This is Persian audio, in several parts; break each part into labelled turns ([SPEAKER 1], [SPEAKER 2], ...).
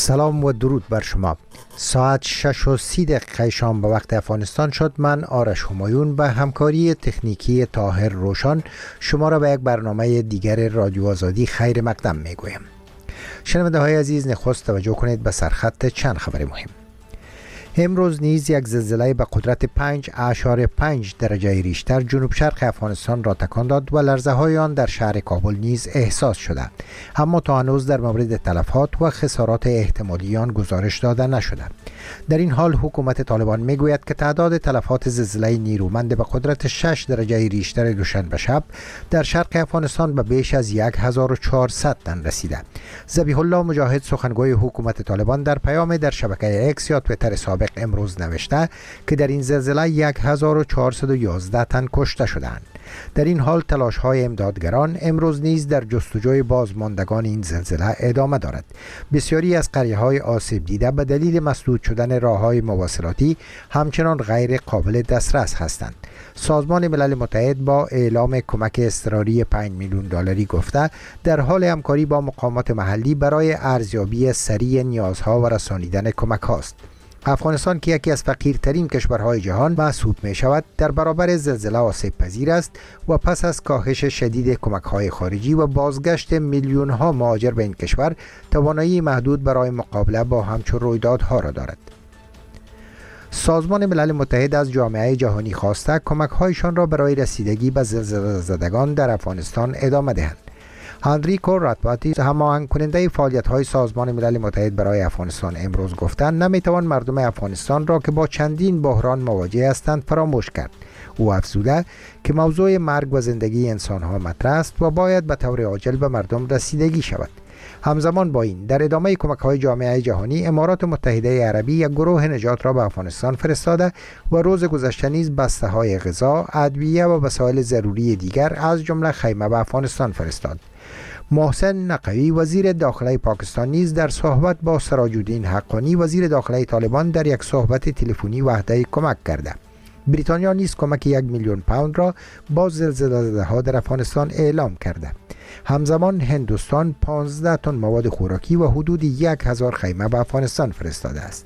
[SPEAKER 1] سلام و درود بر شما. ساعت 6:30 شام به وقت افغانستان شد. من آرش همایون به همکاری تکنیکی طاهر روشن شما را به یک برنامه دیگر رادیو آزادی خیر مقدم می گویم. شنونده های عزیز، نخست توجه کنید به سرخط چند خبر مهم. امروز نیز یک زلزله به قدرت 5.5 درجه ریشتر جنوب شرق افغانستان را تکان داد و لرزه های آن در شهر کابل نیز احساس شده، اما تا هنوز در مورد تلفات و خسارات احتمالی آن گزارش داده نشده. در این حال حکومت طالبان میگوید که تعداد تلفات زلزله نیرومند به قدرت 6 درجه ریشتر دوشنبه شب در شرق افغانستان به بیش از 1400 تن رسیده. ذبیح الله مجاهد، سخنگوی حکومت طالبان، در پیام در شبکه اکس یا توییتر سابق امروز نوشته که در این زلزله 1411 تن کشته شدند. در این حال تلاش های امدادگران امروز نیز در جستجوی بازماندگان این زلزله ادامه دارد. بسیاری از قریه های آسیب دیده به دلیل مسدود شدن راه های مواصلاتی همچنان غیر قابل دسترس هستند. سازمان ملل متحد با اعلام کمک اضطراری 5 میلیون دلاری گفته در حال همکاری با مقامات محلی برای ارزیابی سریع نیازها و رسانیدن کمک هاست. افغانستان که یکی از فقیرترین کشورهای جهان محسوب می شود، در برابر زلزله آسیب پذیر است و پس از کاهش شدید کمک های خارجی و بازگشت میلیون ها مهاجر به این کشور توانایی محدود برای مقابله با همچون رویدادها را دارد. سازمان ملل متحد از جامعه جهانی خواسته کمک هایشان را برای رسیدگی به زلزله زدگان در افغانستان ادامه دهند. هنریکو راتباتی، هماهنگ کننده فعالیت‌های سازمان ملل متحد برای افغانستان، امروز گفتند نمیتوان مردم افغانستان را که با چندین بحران مواجه هستند فراموش کرد. او افزوده که موضوع مرگ و زندگی انسان‌ها مطرح است و باید به طور عاجل به مردم رسیدگی شود. همزمان با این، در ادامه کمک‌های جامعه جهانی، امارات متحده عربی یک گروه نجات را به افغانستان فرستاده و روز گذشته نیز بسته‌های غذا، ادویه و وسایل ضروری دیگر از جمله خیمه به افغانستان فرستاد. محسن نقوی، وزیر داخله پاکستان، نیز در صحبت با سراج الدین حقانی، وزیر داخله طالبان، در یک صحبت تلفنی وعده کمک کرده. بریتانیا نیز کمک 1 میلیون پوند را با زلزله زده‌ها در افغانستان اعلام کرده. همزمان هندوستان 15 تن مواد خوراکی و حدود 1000 خیمه به افغانستان فرستاده است.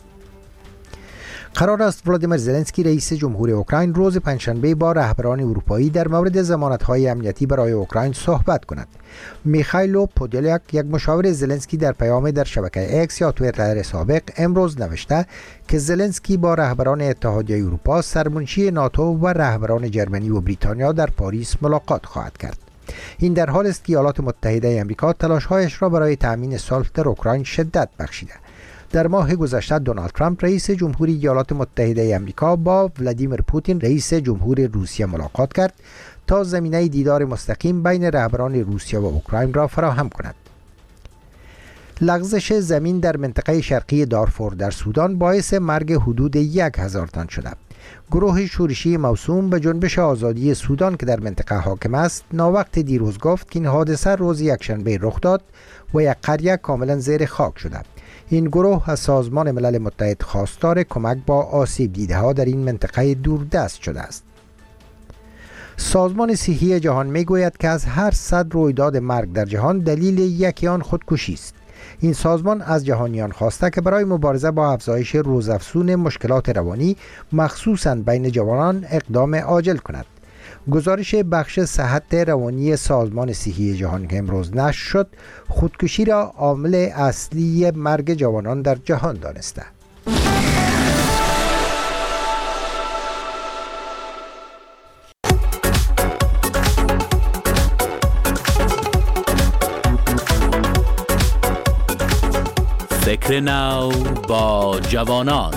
[SPEAKER 1] قرار است ولادیمیر زلنسکی رئیس جمهور اوکراین روز پنجشنبه با رهبران اروپایی در مورد ضمانت‌های امنیتی برای اوکراین صحبت کند. میخائیل پودلیاک، یک مشاور زلنسکی، در پیام در شبکه اکس یا توییتر سابق امروز نوشته که زلنسکی با رهبران اتحادیه اروپا، سرمنشی ناتو و رهبران جرمنی و بریتانیا در پاریس ملاقات خواهد کرد. این در حال است که ایالات متحده آمریکا تلاش‌هایش را برای تأمین صلح در اوکراین شدت بخشیده. در ماه گذشته دونالد ترامپ رئیس جمهوری ایالات متحده آمریکا با ولادیمیر پوتین رئیس جمهور روسیه ملاقات کرد تا زمینه دیدار مستقیم بین رهبران روسیه و اوکراین را فراهم کند. لغزش زمین در منطقه شرقی دارفور در سودان باعث مرگ حدود 1000 تن شده. گروه شورشی موسوم به جنبش آزادی سودان که در منطقه حاکم است، ناوقت دیروز گفت که این حادثه روز یکشنبه رخ داد و یک قریه کاملا زیر خاک شده. این گروه از سازمان ملل متحد خواستار کمک با آسیب دیده ها در این منطقه دوردست شده است. سازمان صحی جهان می گوید که از هر 100 رویداد مرگ در جهان دلیل یکی آن خودکشی است. این سازمان از جهانیان خواسته که برای مبارزه با افزایش روزافزون مشکلات روانی مخصوصاً بین جوانان اقدام عاجل کند. گزارش بخش صحت روانی سازمان صحی جهان که امروز نشر شد، خودکشی را عامل اصلی مرگ جوانان در جهان دانسته.
[SPEAKER 2] فکر نو با جوانان.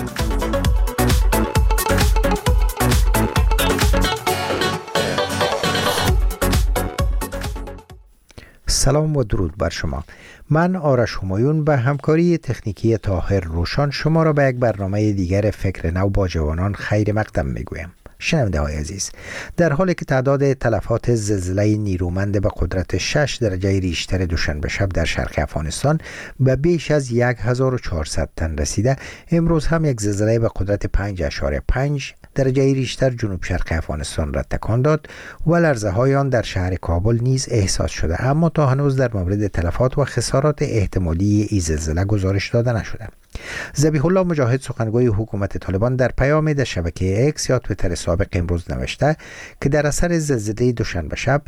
[SPEAKER 1] سلام و درود بر شما. من آرش همایون به همکاری تکنیکی طاهر روشن شما را به یک برنامه دیگر فکر نو با جوانان خیر مقدم میگویم. شنونده های عزیز، در حالی که تعداد تلفات زلزله نیرومند به قدرت 6 درجه ریشتر دوشنبه شب در شرق افغانستان به بیش از 1400 تن رسیده، امروز هم یک زلزله به قدرت 5.5 درجه ریشتر جنوب شرق افغانستان را تکان داد و لرزه های آن در شهر کابل نیز احساس شده، اما تا هنوز در مورد تلفات و خسارات احتمالی این زلزله گزارش داده نشده. ذبیح الله مجاهد، سخنگوی حکومت طالبان، در پیامی در شبکه اکس یا توییتر سابق امروز نوشته که در اثر زلزله دوشنبه شب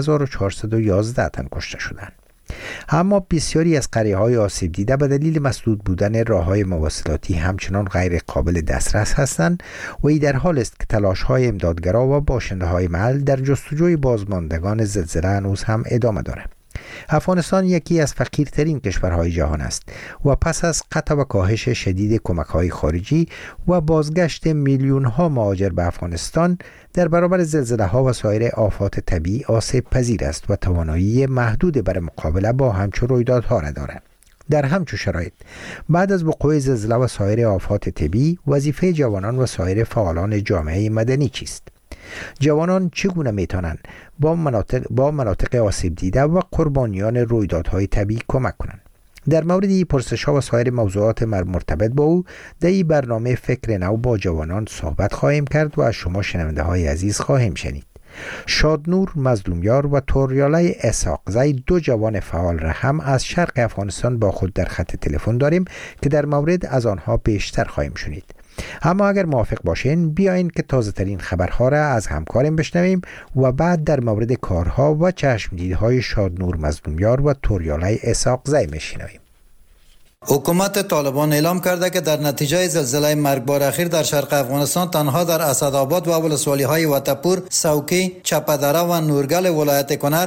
[SPEAKER 1] 1411 تن کشته شدند. اما بسیاری از قریه‌های آسیب دیده به دلیل مسدود بودن راه‌های مواصلاتی همچنان غیر قابل دسترس هستند و این در حال است که تلاش‌های امدادگرا و باشنده‌های محل در جستجوی بازماندگان زلزله هنوز هم ادامه دارد. افغانستان یکی از فقیرترین کشورهای جهان است و پس از قطع و کاهش شدید کمک‌های خارجی و بازگشت میلیون‌ها مهاجر به افغانستان در برابر زلزله‌ها و سایر آفات طبیعی آسیب پذیر است و توانایی محدود برای مقابله با همچون رویدادها را دارد. در همچون شرایط بعد از وقوع زلزله و سایر آفات طبیعی، وظیفه جوانان و سایر فعالان جامعه مدنی چیست؟ جوانان چگونه میتونند با مناطق آسیب دیده و قربانیان رویدادهای طبیعی کمک کنند؟ در مورد این پرسش‌ها و سایر موضوعات مرتبط با او در این برنامه فکر نو با جوانان صحبت خواهیم کرد و از شما شنونده های عزیز خواهیم شنید. شادنور مظلومیار و توریالای اسحاقزی، دو جوان فعال را هم از شرق افغانستان با خود در خط تلفن داریم که در مورد از آنها بیشتر خواهیم شنید. اما اگر موافق باشین بیاین که تازه ترین خبرها را از همکاریم بشنویم و بعد در مورد کارها و چشمدیدهای شادنور مظلومیار و توریالای اسحاقزی میشنویم.
[SPEAKER 3] حکومت طالبان اعلام کرده که در نتیجه زلزله مرگبار اخیر در شرق افغانستان تنها در اسدآباد و ولسوالی‌های وطپور، سوکی، چپدره و نورگل ولایت کنر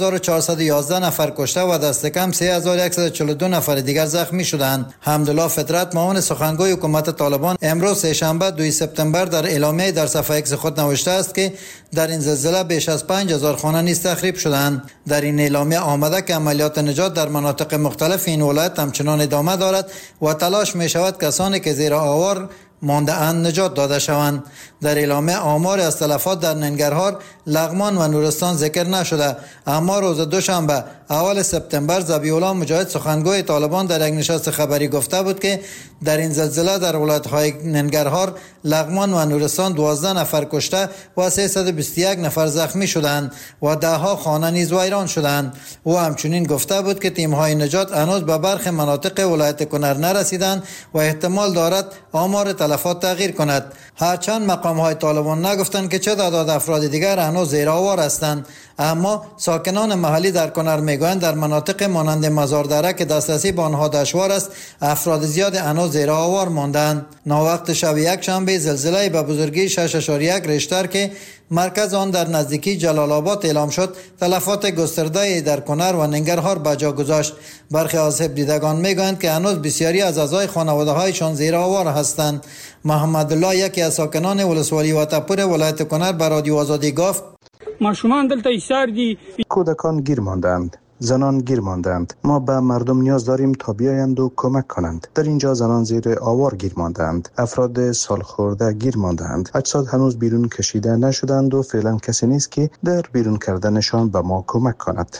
[SPEAKER 3] 1411 نفر کشته و دست کم 3142 نفر دیگر زخمی شدند. حمدالله فطرت، معاون سخنگوی حکومت طالبان، امروز سه‌شنبه 2 سپتامبر در اعلامیه در صفحه اکس خود نوشته است که در این زلزله بیش از 5000 خانه نیز تخریب شدند. در این اعلامیه آمده که عملیات نجات در مناطق مختلف این ولایت همچنان ادامه دارد و تلاش می شود کسانی که زیر آوار مانده اند نجات داده شوند. در اعلامیه آمار از تلفات در ننگرهار، لغمان و نورستان ذکر نشده، اما روز دوشنبه اول سپتامبر ذبیح الله مجاهد، سخنگوی طالبان، در یک نشست خبری گفته بود که در این زلزله در ولایت‌های ننگرهار، لغمان و نورستان 12 نفر کشته و 321 نفر زخمی شدند و ده‌ها خانه نیز ویران شدند. او همچنین گفته بود که تیم‌های نجات هنوز به برخی مناطق ولایت کنر نرسیدند و احتمال دارد آمار تلفات تغییر کند. هرچند مقام‌های طالبان نگفتند که چه تعداد افراد دیگر هنوز زیر آوار هستند، اما ساکنان محلی در کنر میگویند در مناطق مانند مزاردره که دسترسی به آنها دشوار است، افراد زیاد هنوز زیر آوار ماندند. ناوقت شب یک شنبه زلزله به بزرگی 6.1 ریشتر که مرکز آن در نزدیکی جلال آباد اعلام شد، تلفات گسترده در کنر و ننگرهار به جا گذاشت. برخی آسیب دیدگان میگویند که هنوز بسیاری از اعضای خانواده‌هایشان زیر آوار هستند. محمد الله، یکی از ساکنان ولسوالی وطپور ولایت کنر، به رادیو آزادی گفت:
[SPEAKER 4] ماشومان دلته ایسار دی،
[SPEAKER 5] کودکان گیر ماندند، زنان گیر ماندند. ما به مردم نیاز داریم تا بیایند و کمک کنند. در اینجا زنان زیر آوار گیر ماندند، افراد سالخورده گیر ماندند، اجساد هنوز بیرون کشیده نشدند و فعلا کسی نیست که در بیرون کردنشان به ما کمک کند.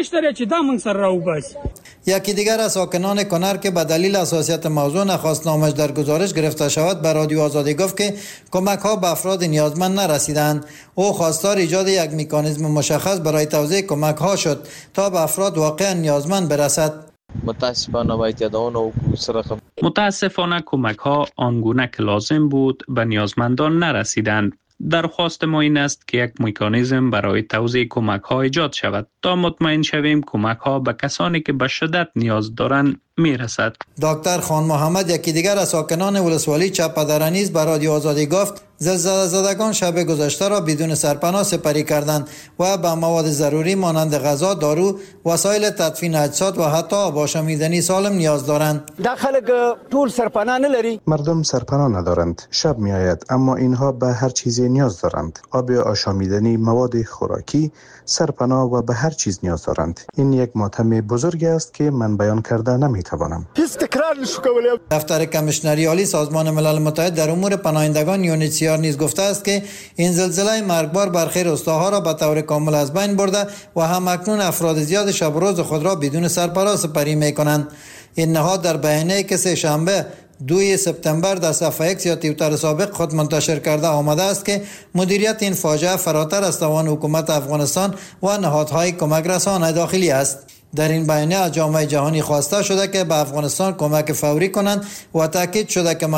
[SPEAKER 3] یکی دیگر از ساکنان کنر که به دلیل حساسیت موضوع نخواست نامش در گزارش گرفته شود، به رادیو آزادی گفت که کمک ها به افراد نیازمند نرسیدند. او خواستار ایجاد یک مکانیزم مشخص برای توزیع کمک ها شد تا به افراد واقعا نیازمند برسد.
[SPEAKER 6] متاسفانه کمک ها آنگونه که لازم بود به نیازمندان نرسیدند. درخواست ما این است که یک مکانیزم برای توزیع کمک ها ایجاد شود تا مطمئن شویم کمک ها به کسانی که به شدت نیاز دارند میرسد.
[SPEAKER 3] دکتر خان محمد، یکی دیگر از ساکنان ولسوالی چپدره، نیز به رادیو آزادی گفت زلزله زدگان شب گذشته را بدون سرپناه سپری کردند و به مواد ضروری مانند غذا، دارو، وسایل تدفین اجساد و حتی آب آشامیدنی سالم نیاز دارند.
[SPEAKER 7] داخل طول سرپناه نلری.
[SPEAKER 5] مردم سرپناه ندارند. شب می آید اما اینها به هر چیزی نیاز دارند. آب آشامیدنی، مواد خوراکی، سرپناه و به هر چیز نیاز دارند. این یک ماتم بزرگ است که من بیان کرده نمی توانم.
[SPEAKER 7] هیچ تکرار نشو کولی.
[SPEAKER 3] دفتر کمیشنری عالی سازمان ملل متحد در امور پناهندگان یونیسیار نیز گفته است که این زلزله مرگبار برخی روستاها را به طور کامل از بین برده و هم اکنون افراد زیاد شب و روز خود را بدون سرپناه سپری می‌کنند. این نهاد در بیانیه‌ای که سه شنبه 2 سپتامبر در صفحه اکس یا توییتر سابق خود منتشر کرده آمده است که مدیریت این فاجعه فراتر از توان حکومت افغانستان و نهادهای کمک رسان داخلی است. در این بیانیه از جامعه جهانی خواسته شده که به افغانستان کمک فوری کنند و تاکید شده که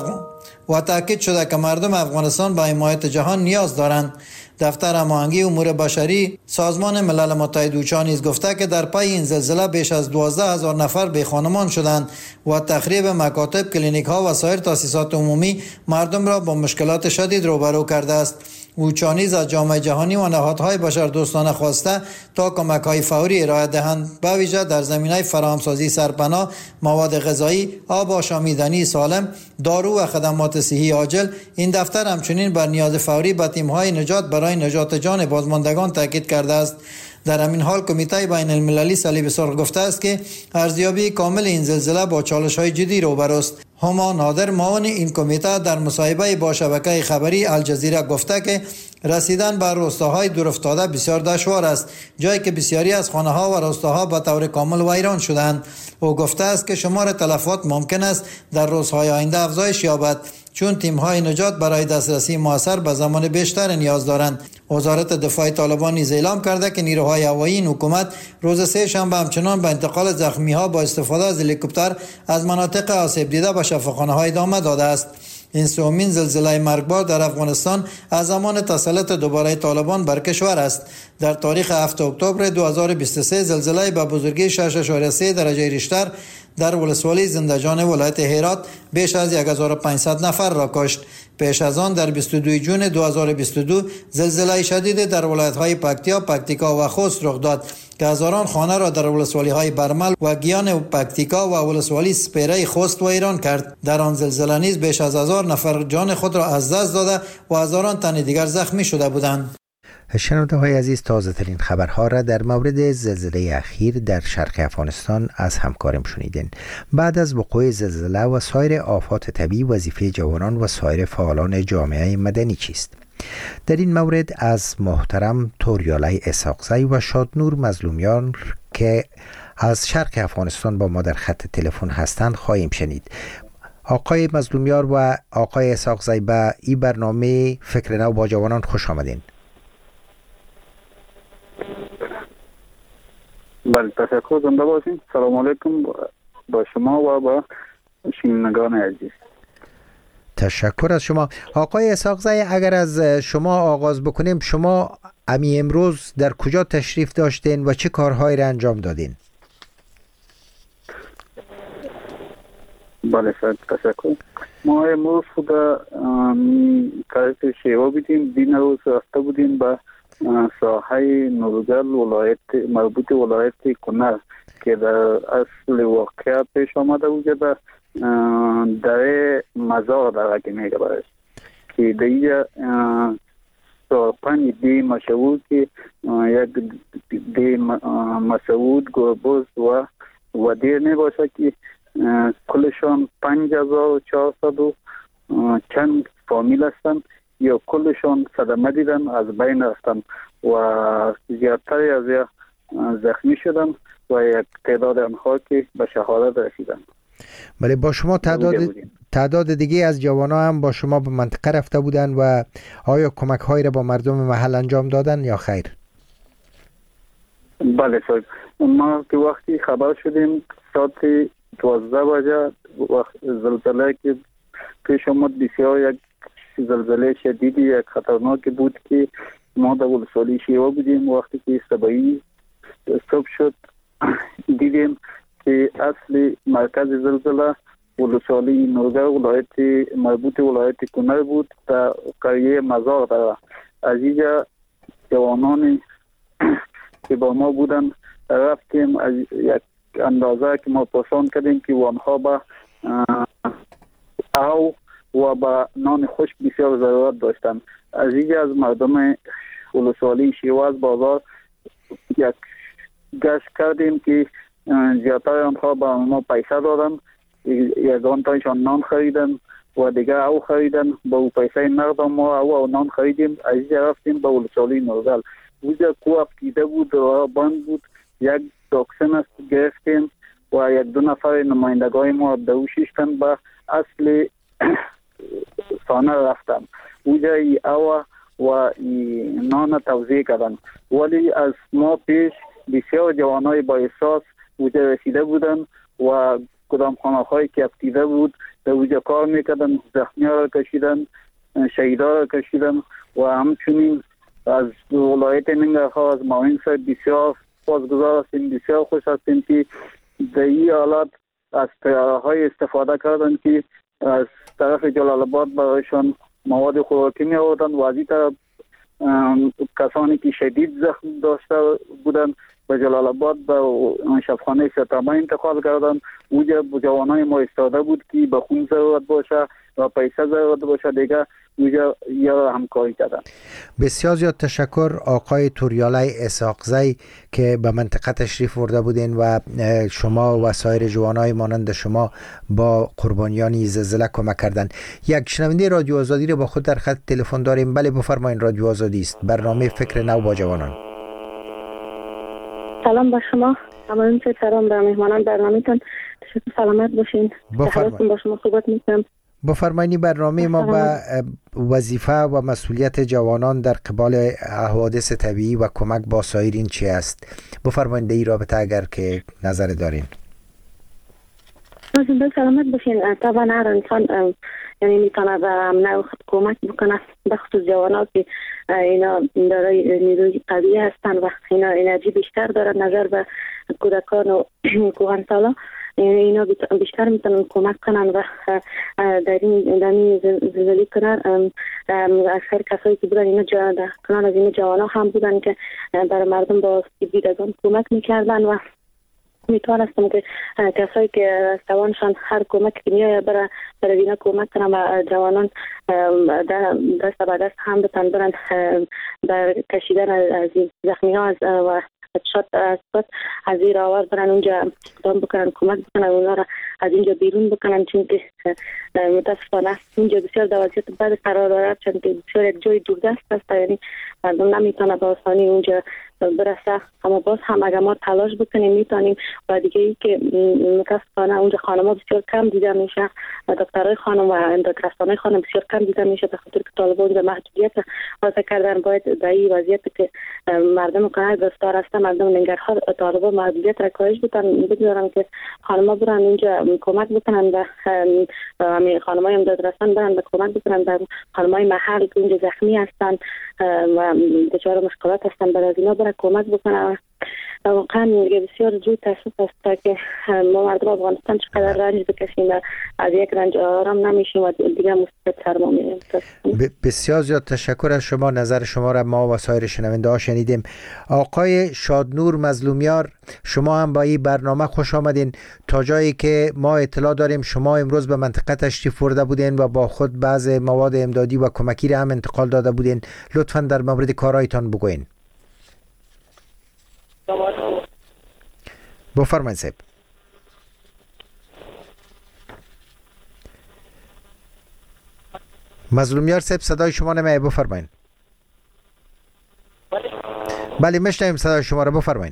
[SPEAKER 3] مردم افغانستان به حمایت جهان نیاز دارند. دفتر هماهنگی امور بشری سازمان ملل متحد اوچا نیز گفته که در پی این زلزله بیش از 12,000 نفر بیخانمان شدند و تخریب مکاتب، کلینیک ها و سایر تاسیسات عمومی مردم را با مشکلات شدید روبرو کرده است. اوچا نیز از جامعه جهانی و نهادهای بشردوستانه خواسته تا کمک‌های فوری ارائه دهند، به ویژه در زمینه فراهمسازی سرپناه، مواد غذایی، آب آشامیدنی سالم، دارو و خدمات صحی عاجل. این دفتر همچنین بر نیاز فوری به تیم‌های نجات برای نجات جان بازماندگان تاکید کرده است. در همین حال کمیته بین المللی صلیب سرخ گفته است که ارزیابی کامل این زلزله با چالش‌های جدی روبروست. هما نادر معاون این کمیته در مصاحبه با شبکه خبری الجزیره گفته که رسیدن به روستاهای دورافتاده بسیار دشوار است، جایی که بسیاری از خانه‌ها و روستاها به طور کامل ویران شدند. او گفته است که شمار تلفات ممکن است در روزهای آینده افزایش یابد، چون تیم‌های نجات برای دسترسی موثر به زمان بیشتر نیاز دارند. وزارت دفاع طالبان نیز اعلام کرده که نیروهای هوایی این حکومت روز سه شنبه همچنان به انتقال زخمی‌ها با استفاده از هلیکوپتر از مناطق آسیب دیده به شفاخانه‌ها ادامه داده است. این سومین زلزله مرگبار در افغانستان از زمان تسلط دوباره طالبان بر کشور است. در تاریخ 7 اکتبر 2023 زلزله به بزرگی 6.3 درجه ریشتر در ولسوالی زندجان ولایت هرات بیش از 1500 نفر را کشت. پیش از آن در 22 جون 2022 زلزله شدید در ولایت‌های پکتیکا و خوست رخ داد که هزاران خانه را در ولسوالی‌های برمل و گیان پکتیکا و ولسوالی سپیره خوست ویران کرد. در آن زلزله نیز بیش از 1000 نفر جان خود را از دست داده و هزاران تن دیگر زخمی شده بودند.
[SPEAKER 1] شنونده های عزیز، تازه ترین خبرها را در مورد زلزله اخیر در شرق افغانستان از همکارم شنیدین. بعد از وقوع زلزله و سایر آفات طبیعی، وظیفه جوانان و سایر فعالان جامعه مدنی چیست؟ در این مورد از محترم توریالای اسحاقزی و شادنور مظلومیان که از شرق افغانستان با ما در خط تلفن هستند خواهیم شنید. آقای مظلومیار و آقای اسحاقزی به این برنامه فکر نو با جوانان خوش آمدین.
[SPEAKER 8] بله، تشکر، زنده باشین. سلام علیکم با شما و با شنوندگان عزیز.
[SPEAKER 1] تشکر از شما. آقای اسحاقزی، اگر از شما آغاز بکنیم، شما امروز در کجا تشریف داشتین و چه کارهایی را انجام دادین؟
[SPEAKER 8] بله تشکر. ما امروز خود طرف شیوا بودیم. دین روز رفته بودیم به ساحه نورگل مربوط ولایت کنر که در اصل واقعه پیش آمده بود. در مزار در که میگه برش که در اینجا 5 دی مشهور که یک دی مسعود گربوز و ودیر میباشه که کلشان 5400 چند فامیل هستند یا کلشان صدمه دیدن، از بین رفتن و زیادتری از زخمی شدن و یک تعداد آنها که به شهادت رسیدن.
[SPEAKER 1] بله، با شما تعداد دیگه از جوانا هم با شما به منطقه رفته بودن و آیا کمک هایی را با مردم محل انجام دادن یا خیر؟
[SPEAKER 8] بله صاحب، ما که وقتی خبر شدیم ساعت 12 بجه وقت زلزله که پیش آمد، بسیار یک زلزله شدیدی، یک خطرناک بود که ما در ولسوالی شیوا بودیم. وقتی که صبحی صبح شد دیدیم که اصل مرکز زلزله ولسوالی نورگل ولایت مربوط ولایت کنر بود، در قریه مزار داره. از اینجا جوانان که با ما بودن رفتیم، از یک اندازه که ما پسند کردیم که آنها به او و با نان خشک بسیار ضرورت داشتند. از اینجا از مردم ولسوالی شیوا از بازار یک گشت کردیم که زیادتر آنها به ما پیسه دادن، یگان تایشان نان خریدن و دیگه او خریدن، با او پیسه نقد ما او نان خریدیم. از اینجا رفتیم به ولسوالی نورگل، اونجا کوه افتیده بود و بند بود. یک داکسن است گرفتیم و یک دو نفر نمایندگان ما دوشش تن به اصل سانه رفتن. اونجا او و نان توزیع کردن، ولی از ما پیش بسیار جوانای با احساس اونجا رسیده بودن و کدام خانه هایی که افتیده بود در اونجا کار میکردن، زخمی ها را کشیدن، شهیدا را کشیدن و همچنین از ولایت ننگرهار از معاون صاحب بسیار پاسگزار هستیم، بسیار خوش هستیم که در این حالات از طیاره های استفاده کردن که از طرف جلال آباد برایشان مواد خوراکی می آوردن و از این طرف کسانی که شدید زخم داشته بودن به جلال آباد به شفاخانه ستما انتقال کردن. اونجا جوانای ما استاده بود که به خون ضرورت باشه و پیسه ضرورت باشه، دیگه اونجا یا همکاری کردن.
[SPEAKER 1] بسیار زیاد تشکر آقای توریالای اسحاقزی که به منطقه تشریف برده بودین و شما و سایر جوانای مانند شما با قربانیان زلزله کمک کردن. یک شنونده رادیو آزادی رو با خود در خط تلفن داریم. بله بفرمایید، رادیو آزادی است، برنامه فکر نو با جوانان.
[SPEAKER 9] سلام با شما، همون چه سلام به مهمانان برنامه‌تون. تشکر، سلامت باشین.
[SPEAKER 1] بفرمایید.
[SPEAKER 9] با شما صحبت می‌کنم.
[SPEAKER 1] بفرمایید. برنامه ما به وظیفه و مسئولیت جوانان در قبال حوادث طبیعی و کمک با سایرین چی است؟ بفرمایید این رابطه اگر که نظر دارین.
[SPEAKER 9] به سلامت باشین. طبعا هر انسان یعنی میتونه به امن کمک بکنه، به خصوص جوانان که اینا دارای نیروی قوی هستن و اینا انرژی بیشتر دارن نظر به کودکان و کهنسالا. اینا بیشتر میتونن کمک کنن و در این زلزله کنار اکثر کسایی که بودن اینا کنار از این جوانا هم بودن که برای مردم با دیدگان کمک میکردن و میتونستم که کسایی که توانشان هر کمک که میایه برای اینا کمک کنن و جوانان دست به دست هم بتن برن بر کشیدن از زخمی ها و از این راور برن اونجا اقدام بکنن، کمک بکنن اونا را از اینجا بیرون بکنن، چون که متاسفانه اینجا بسیار در وضعیت بد قرار دارد، چون که بسیار یک جای دوردست است، یعنی مردم نمیتونه به آسانی اونجا برسه. اما باز هم اگر ما تلاش بکنیم میتونیم. و دیگه ای که متاسفانه اونجا خانم‌ها بسیار کم دیده میشه، دکترای خانم و اندوکرین‌های خانم بسیار کم دیده میشه، به خاطر که طالبان اونجا محدودیت وضع کردن. باید در این وضعیت که مردم کنار گرفتار هستن، مردم ننگرهار، طالبان محدودیت را کاهش بگذارن که خانم‌ها برن اونجا کمک بکنن و همین خانم‌های امدادرسان برن به کمک بکنن به خانم‌های محل که اونجا زخمی هستن و دچار مشکلات هستن، برای اینا برای کمک بکنن. واقعا بسیار جوی تاسف است که ما مردم افغانستان چقدر رنج بکشیم و از یک رنج آرام نمیشیم و دیگه مصیبت سر ما میریم.
[SPEAKER 1] بسیار زیاد تشکر از شما. نظر شما را ما و سایر شنونده ها شنیدیم. آقای شادنور مظلومیار، شما هم با این برنامه خوش آمدین. تا جایی که ما اطلاع داریم شما امروز به منطقه تشریف برده بودین و با خود بعض مواد امدادی و کمکی را هم انتقال داده بودین. لطفاً در مورد کارهایتان بگوین. بفرمایید صاحب. مظلومیار صاحب صدای شما نمیاد، بفرمایید. بله میشنویم صدای شما را، بفرمایید.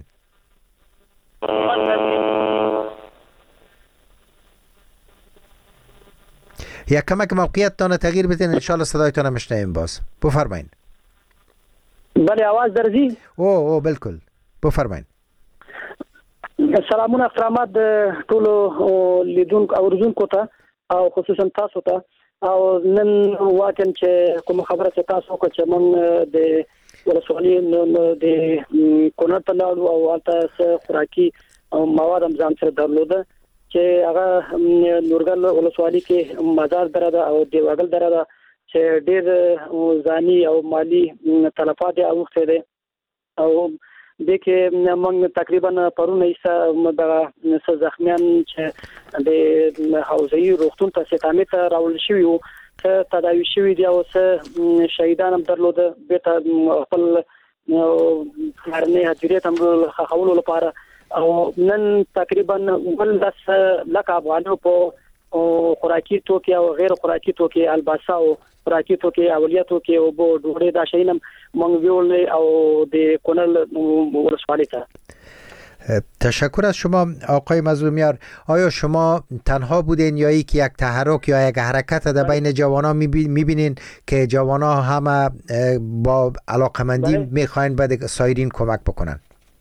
[SPEAKER 1] یک کمک موقعیتتان تغییر بدین ان شاء الله صدایتان میشنویم باز. بفرمایید.
[SPEAKER 7] بله آواز درځي؟
[SPEAKER 1] او بالکل بفرمایید.
[SPEAKER 7] سلامونه احترامات ټولو لیدونکو او اورېدونکو ته او خصوصا تاسو ته. او نن واقعا چې کوم خبره چې تاسو وکړه چې مونږ د ولسوالۍ د کونړ ته لاړو او هلته خوراکي مواد هم ځان سره درلوده چې هغه نورګل ولسوالۍ کې مزار دره ده او دیوګل دره ده چې ډېر ځاني او مالی تلفات یې اوښتې دي. او د کې موږ تقریبا پرونه یې د زخمیان چې د حوزوي روغتون ته استقامه ته راول شوی او تداوي شوی دی او شهیدان هم درلوده. بیرته خپل کارنې حاضریت هم خولو لپاره او نن تقریبا 10 لک افغانو په خوراکي توکي او غیر خوراکي توکي الباسه او خوراکي توکي اولیاتو کې او بو ډوړې دا شینم مونږ ویول او د کونل ولسوالۍ ته.
[SPEAKER 1] تشکر از شما آقای مظلومیار. آیا شما تنها بودین یا یک تحرک یا یک حرکت در بین جوانان میبینین که جوانان همه با علاقمندی میخواین به سایرین کمک بکنن؟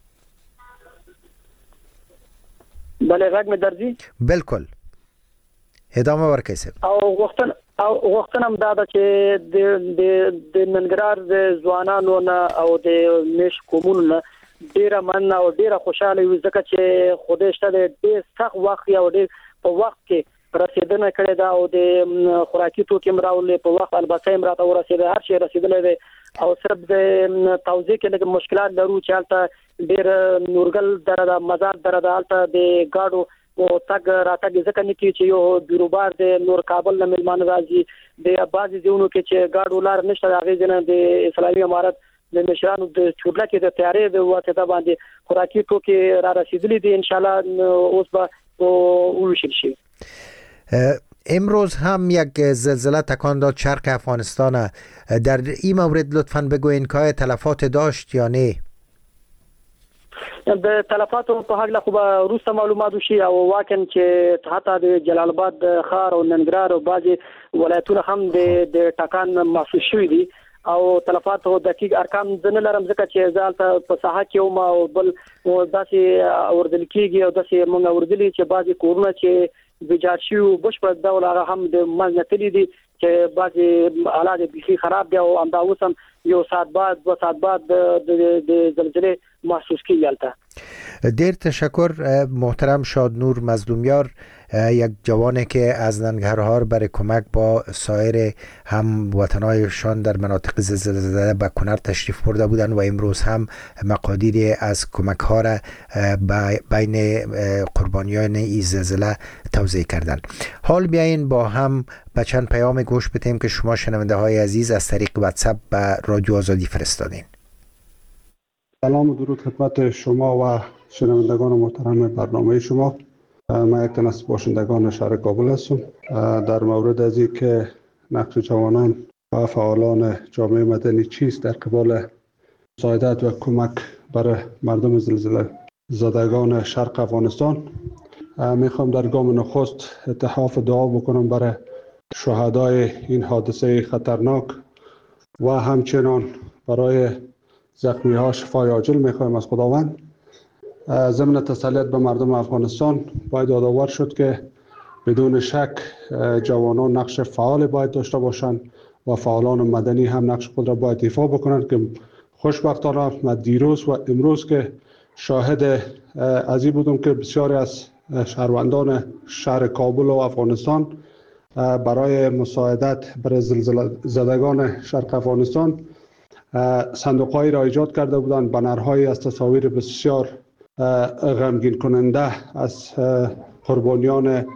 [SPEAKER 7] بله غږ می درځي؟
[SPEAKER 1] بالکل ادامه ورکړئ.
[SPEAKER 7] او وختنم دا چې د ننګرهار د ځوانانو نه او د نش کومونو ډیره من او ډیره خوشاله وي ځکه چې خوده شته د سخت وخت او د په وخت کې رسیدنه کړې دا او د خوراکي توکي مراولې په وخت البته امراته ورسېده هر شي رسیدلې او صرف د توزیع کې لږ مشکلات لرو چې حالت ډیر نورګل درته مزار درته حالت د گاډو او تک راتګ ځکه نه کی چې یو بیروبار د نور کابل نه ملمان راځي د بازي ځونو کې چې گاډو لار نشته هغه جن د اسلامي امارت د مشرانو د چورلا کې د تیارې د واسطه باندې خوراکي توکي را رسیدلې دي ان شاء الله اوس به وشل شي.
[SPEAKER 1] امروز هم یک زلزله تکان داد شرق افغانستان. در این مورد لطفاً بگوین که تلفات داشت یا نه؟
[SPEAKER 7] د تلفاتو په حق له خو روسه معلومات شي او واکن چې حتی د جلال آباد ښار او ننګرهار او بعضي ولایتونه هم د ټکان محسوس شوی دي او تلفاتو دقیق ارقام زنه لرم ځکه چې ځالته په ساحه کې او بل داسې اوردل کېږي او داسې مونږ اوردلی چې بعضي کورونه چې بجاشي او بشپړ ډول هغه هم د منځنتلي دي چې بعضي حالات بيخي خراب دي او امدا اوسم یو ساعت بعد 2 ساعت بعد د زلزله محسوس کیږي.
[SPEAKER 1] دیر تشکر محترم شادنور مظلومیار، یک جوانی که از ننگرهار برای کمک با سایر هموطنایشان در مناطق زلزله زده به کنر تشریف برده بودند و امروز هم مقادیری از کمک ها را بین قربانیان این زلزله توزیع کردند. حال بیاین با هم به چند پیام گوش بدیم که شما شنونده های عزیز از طریق واتساپ به رادیو آزادی فرستادین.
[SPEAKER 10] سلام و درود خدمت شما و شنوندگان محترم برنامه شما. من یک تن از باشندگان شهر کابل هستم. در مورد از این که نقش جوانان و فعالان جامعه مدنی چیست در قبال مساعدت و کمک برای مردم زلزله زدگان شرق افغانستان، میخوام در گام نخست اتحاف دعا بکنم برای شهدای این حادثه خطرناک و همچنان برای زخمی ها شفای عاجل میخوایم از خداوند. ضمن تسلیت به مردم افغانستان باید یادآور شد که بدون شک جوانان نقش فعال باید داشته باشند و فعالان مدنی هم نقش خود را باید ایفا بکنند که خوشبختانه من دیروز و امروز که شاهد از این بودم که بسیاری از شهروندان شهر کابل و افغانستان برای مساعدت برای زلزله زدگان شرق افغانستان صندوق‌هایی را ایجاد کرده بودند، بنرهایی از تصاویر بسیار غمگین کننده از قربانیان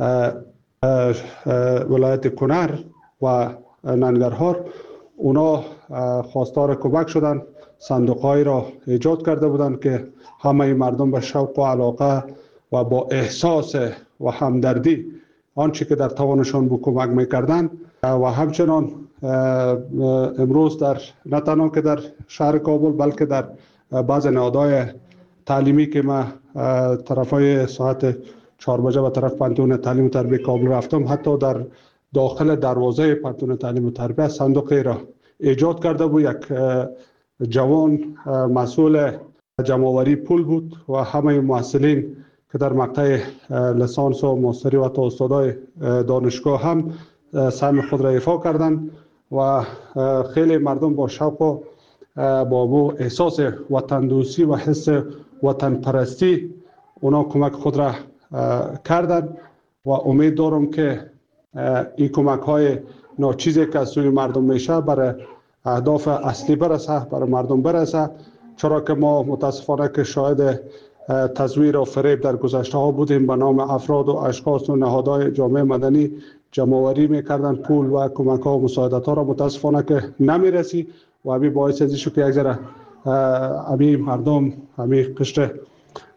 [SPEAKER 10] ولایت کنر و ننگرهار. اونا خواستار کمک شدند، صندوق‌هایی را ایجاد کرده بودند که همه مردم به شوق و علاقه و با احساس و همدردی آنچه که در توانشان بود کمک می‌کردند. و همچنان امروز در نه تنها که در شهر کابل بلکه در بعض نهادهای تعلیمی که ما طرفای ساعت 4 بجه به طرف پانتون تعلیم و تربیت کابل رفتم، حتی در داخل دروازه پانتون تعلیم و تربیت صندوقی را ایجاد کرده بود. یک جوان مسئول جمع‌آوری پول بود و همه محصلین که در مقطع لیسانس و ماستری و حتی استادای دانشگاه هم سهم خود را ایفا کردند و خیلی مردم با شوق و با احساس وطن دوستی و حس وطن پرستی اونا کمک خود را کردند و امید دارم که این کمک های ناچیزی که از سوی مردم میشه برای اهداف اصلی برسه، برای مردم برسه، چرا که ما متاسفانه که شاهد تزویر و فریب در گذشته ها بودیم. به نام افراد و اشخاص و نهادهای جامعه مدنی جمع‌آوری میکردن پول و کمک ها و مساعدت ها را، متاسفانه که نمیرسی و همین باعث ازی شد که یک ذره همین مردم، همین قشر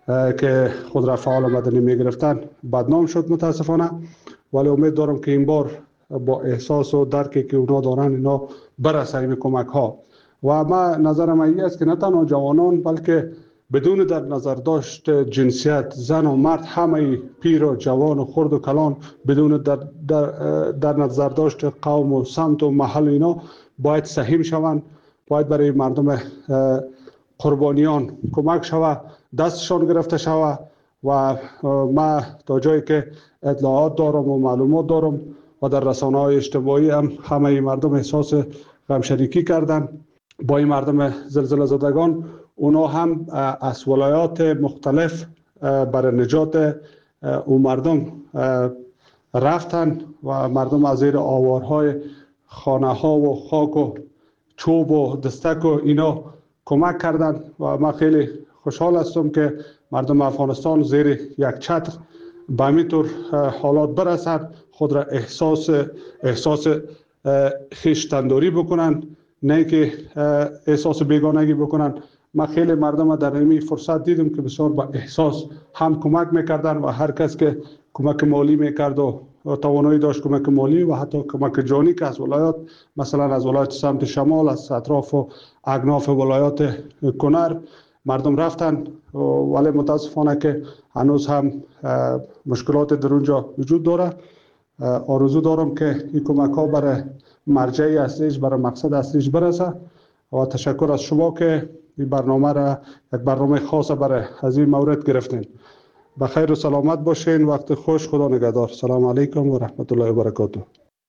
[SPEAKER 10] که خود را فعال مدنی میگرفتن بدنام شد متاسفانه، ولی امید دارم که این بار با احساس و درکی که اونا دارن اینا برسه این کمک ها. و ما نظرم این است که نه تنها جوانان بلکه بدون در نظر داشت جنسیت، زن و مرد، همه پیر و جوان و خرد و کلان، بدون در نظر داشت قوم و سمت و محل اینا باید سهیم شوند، باید برای مردم قربانیان کمک شود، دستشان گرفته شود. و ما تا جایی که اطلاعات دارم و معلومات دارم و در رسانه‌های اجتماعی هم همه مردم احساس غمشریکی کردن با این مردم زلزله زدگان. اونا هم از ولایات مختلف برای نجات اون مردم رفتن و مردم از زیر آوارهای خانه ها و خاک و چوب و دستک و اینا کمک کردن و من خیلی خوشحال هستم که مردم افغانستان زیر یک چتر به همین طور حالات برسند، خود را احساس خویشتنداری بکنن، نه که احساس بیگانگی بکنن. من خیلی مردم در این فرصت دیدم که بسیار با احساس هم کمک میکردن و هر کس که کمک مالی میکرد و توانایی داشت کمک مالی و حتی کمک جانی که از ولایات، مثلا از ولایت سمت شمال، از اطراف و اکناف ولایات کنر مردم رفتن، ولی متاسفانه که هنوز هم مشکلات در اونجا وجود داره. آرزو دارم که این کمک ها برای مرجعی اصلیش، برای مقصد اصلیش برسه. و تشکر از شما که این برنامه را یک برنامه خاص برای از این مورد گرفتین. بخیر و سلامت باشین. وقت خوش. خدا نگهدار. سلام علیکم و رحمت الله و برکاته.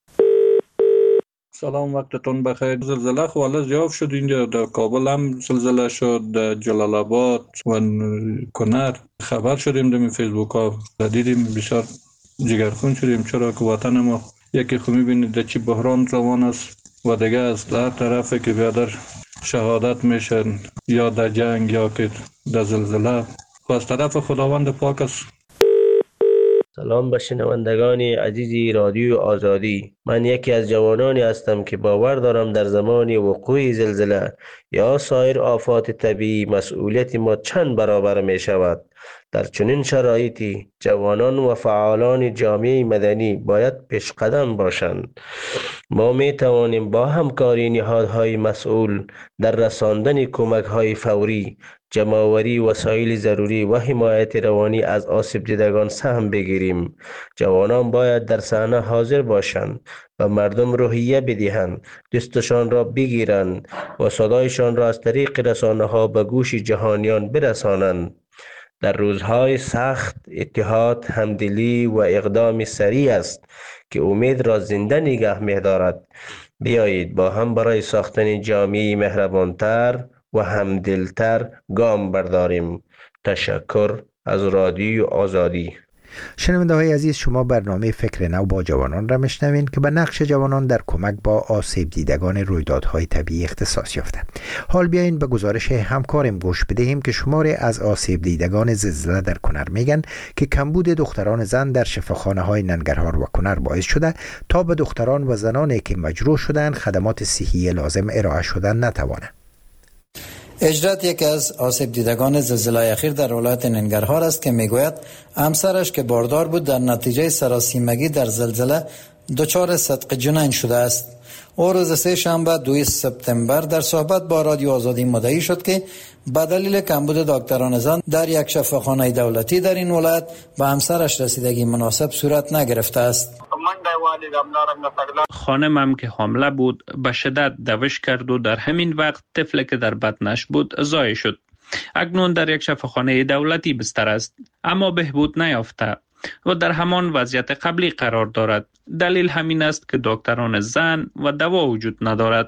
[SPEAKER 11] سلام، وقتتون بخیر. زلزله خو حالا زیاد شد اینجا، در کابل هم زلزله شد، در جلال آباد و کنر خبر شدیم در فیسبوک ها، دیدیم بسیار جگرخون شدیم، چرا که وطن ما یکی خو میبینید در چی بحران روان است و دیگه از هر طرفی که بیادر شهادت میشن، یا در جنگ یا که در زلزله، و از طرف خداوند پاک است.
[SPEAKER 12] سلام به شنوندگان عزیزی رادیو آزادی. من یکی از جوانانی هستم که باور دارم در زمان وقوع زلزله یا سایر آفات طبیعی مسئولیت ما چند برابر می شود. در چنین شرایطی جوانان و فعالان جامعه مدنی باید پیش قدم باشند. ما می توانیم با همکاری نهادهای مسئول در رساندن کمک‌های فوری، جمع‌آوری وسایل ضروری و حمایت روانی از آسیب دیدگان سهم بگیریم. جوانان باید در صحنه حاضر باشند و مردم روحیه بدهند، دستشان را بگیرند و صدایشان را از طریق رسانه‌ها به گوش جهانیان برسانند. در روزهای سخت اتحاد، همدلی و اقدام سریع است که امید را زنده نگه می‌دارد. بیایید با هم برای ساختن جامعه مهربانتر و همدلتر گام برداریم. تشکر از رادیو آزادی.
[SPEAKER 1] شنونده های عزیز، شما برنامه فکر نو با جوانان را میشنوین که به نقش جوانان در کمک با آسیب دیدگان رویدادهای طبیعی اختصاص یافته. حال بیاین به گزارش همکارم گوش بدهیم که شماری از آسیب دیدگان زلزله در کنر میگن که کمبود دختران زن در شفاخانه های ننگرهار و کنر باعث شده تا به دختران و زنانی که مجروح شدن خدمات صحی لازم ارائه شدن نتوانه.
[SPEAKER 3] اجرت یکی از آسیب دیدگان زلزله اخیر در ولایت ننگرهار است که میگوید همسرش که باردار بود در نتیجه سراسیمگی در زلزله دچار صدق جنین شده است. او روز سه‌شنبه 2 سپتامبر در صحبت با رادیو آزادی مدعی شد که به دلیل کمبود دکتران زن در یک شفاخانه دولتی در این ولایت به همسرش رسیدگی مناسب صورت نگرفته است.
[SPEAKER 6] خانمم که حامله بود به شدت دوش کرد و در همین وقت طفلی که در بطنش بود ضایع شد. اکنون در یک شفاخانه دولتی بستر است، اما بهبود نیافته و در همان وضعیت قبلی قرار دارد. دلیل همین است که دکتران زن و دوا وجود ندارد.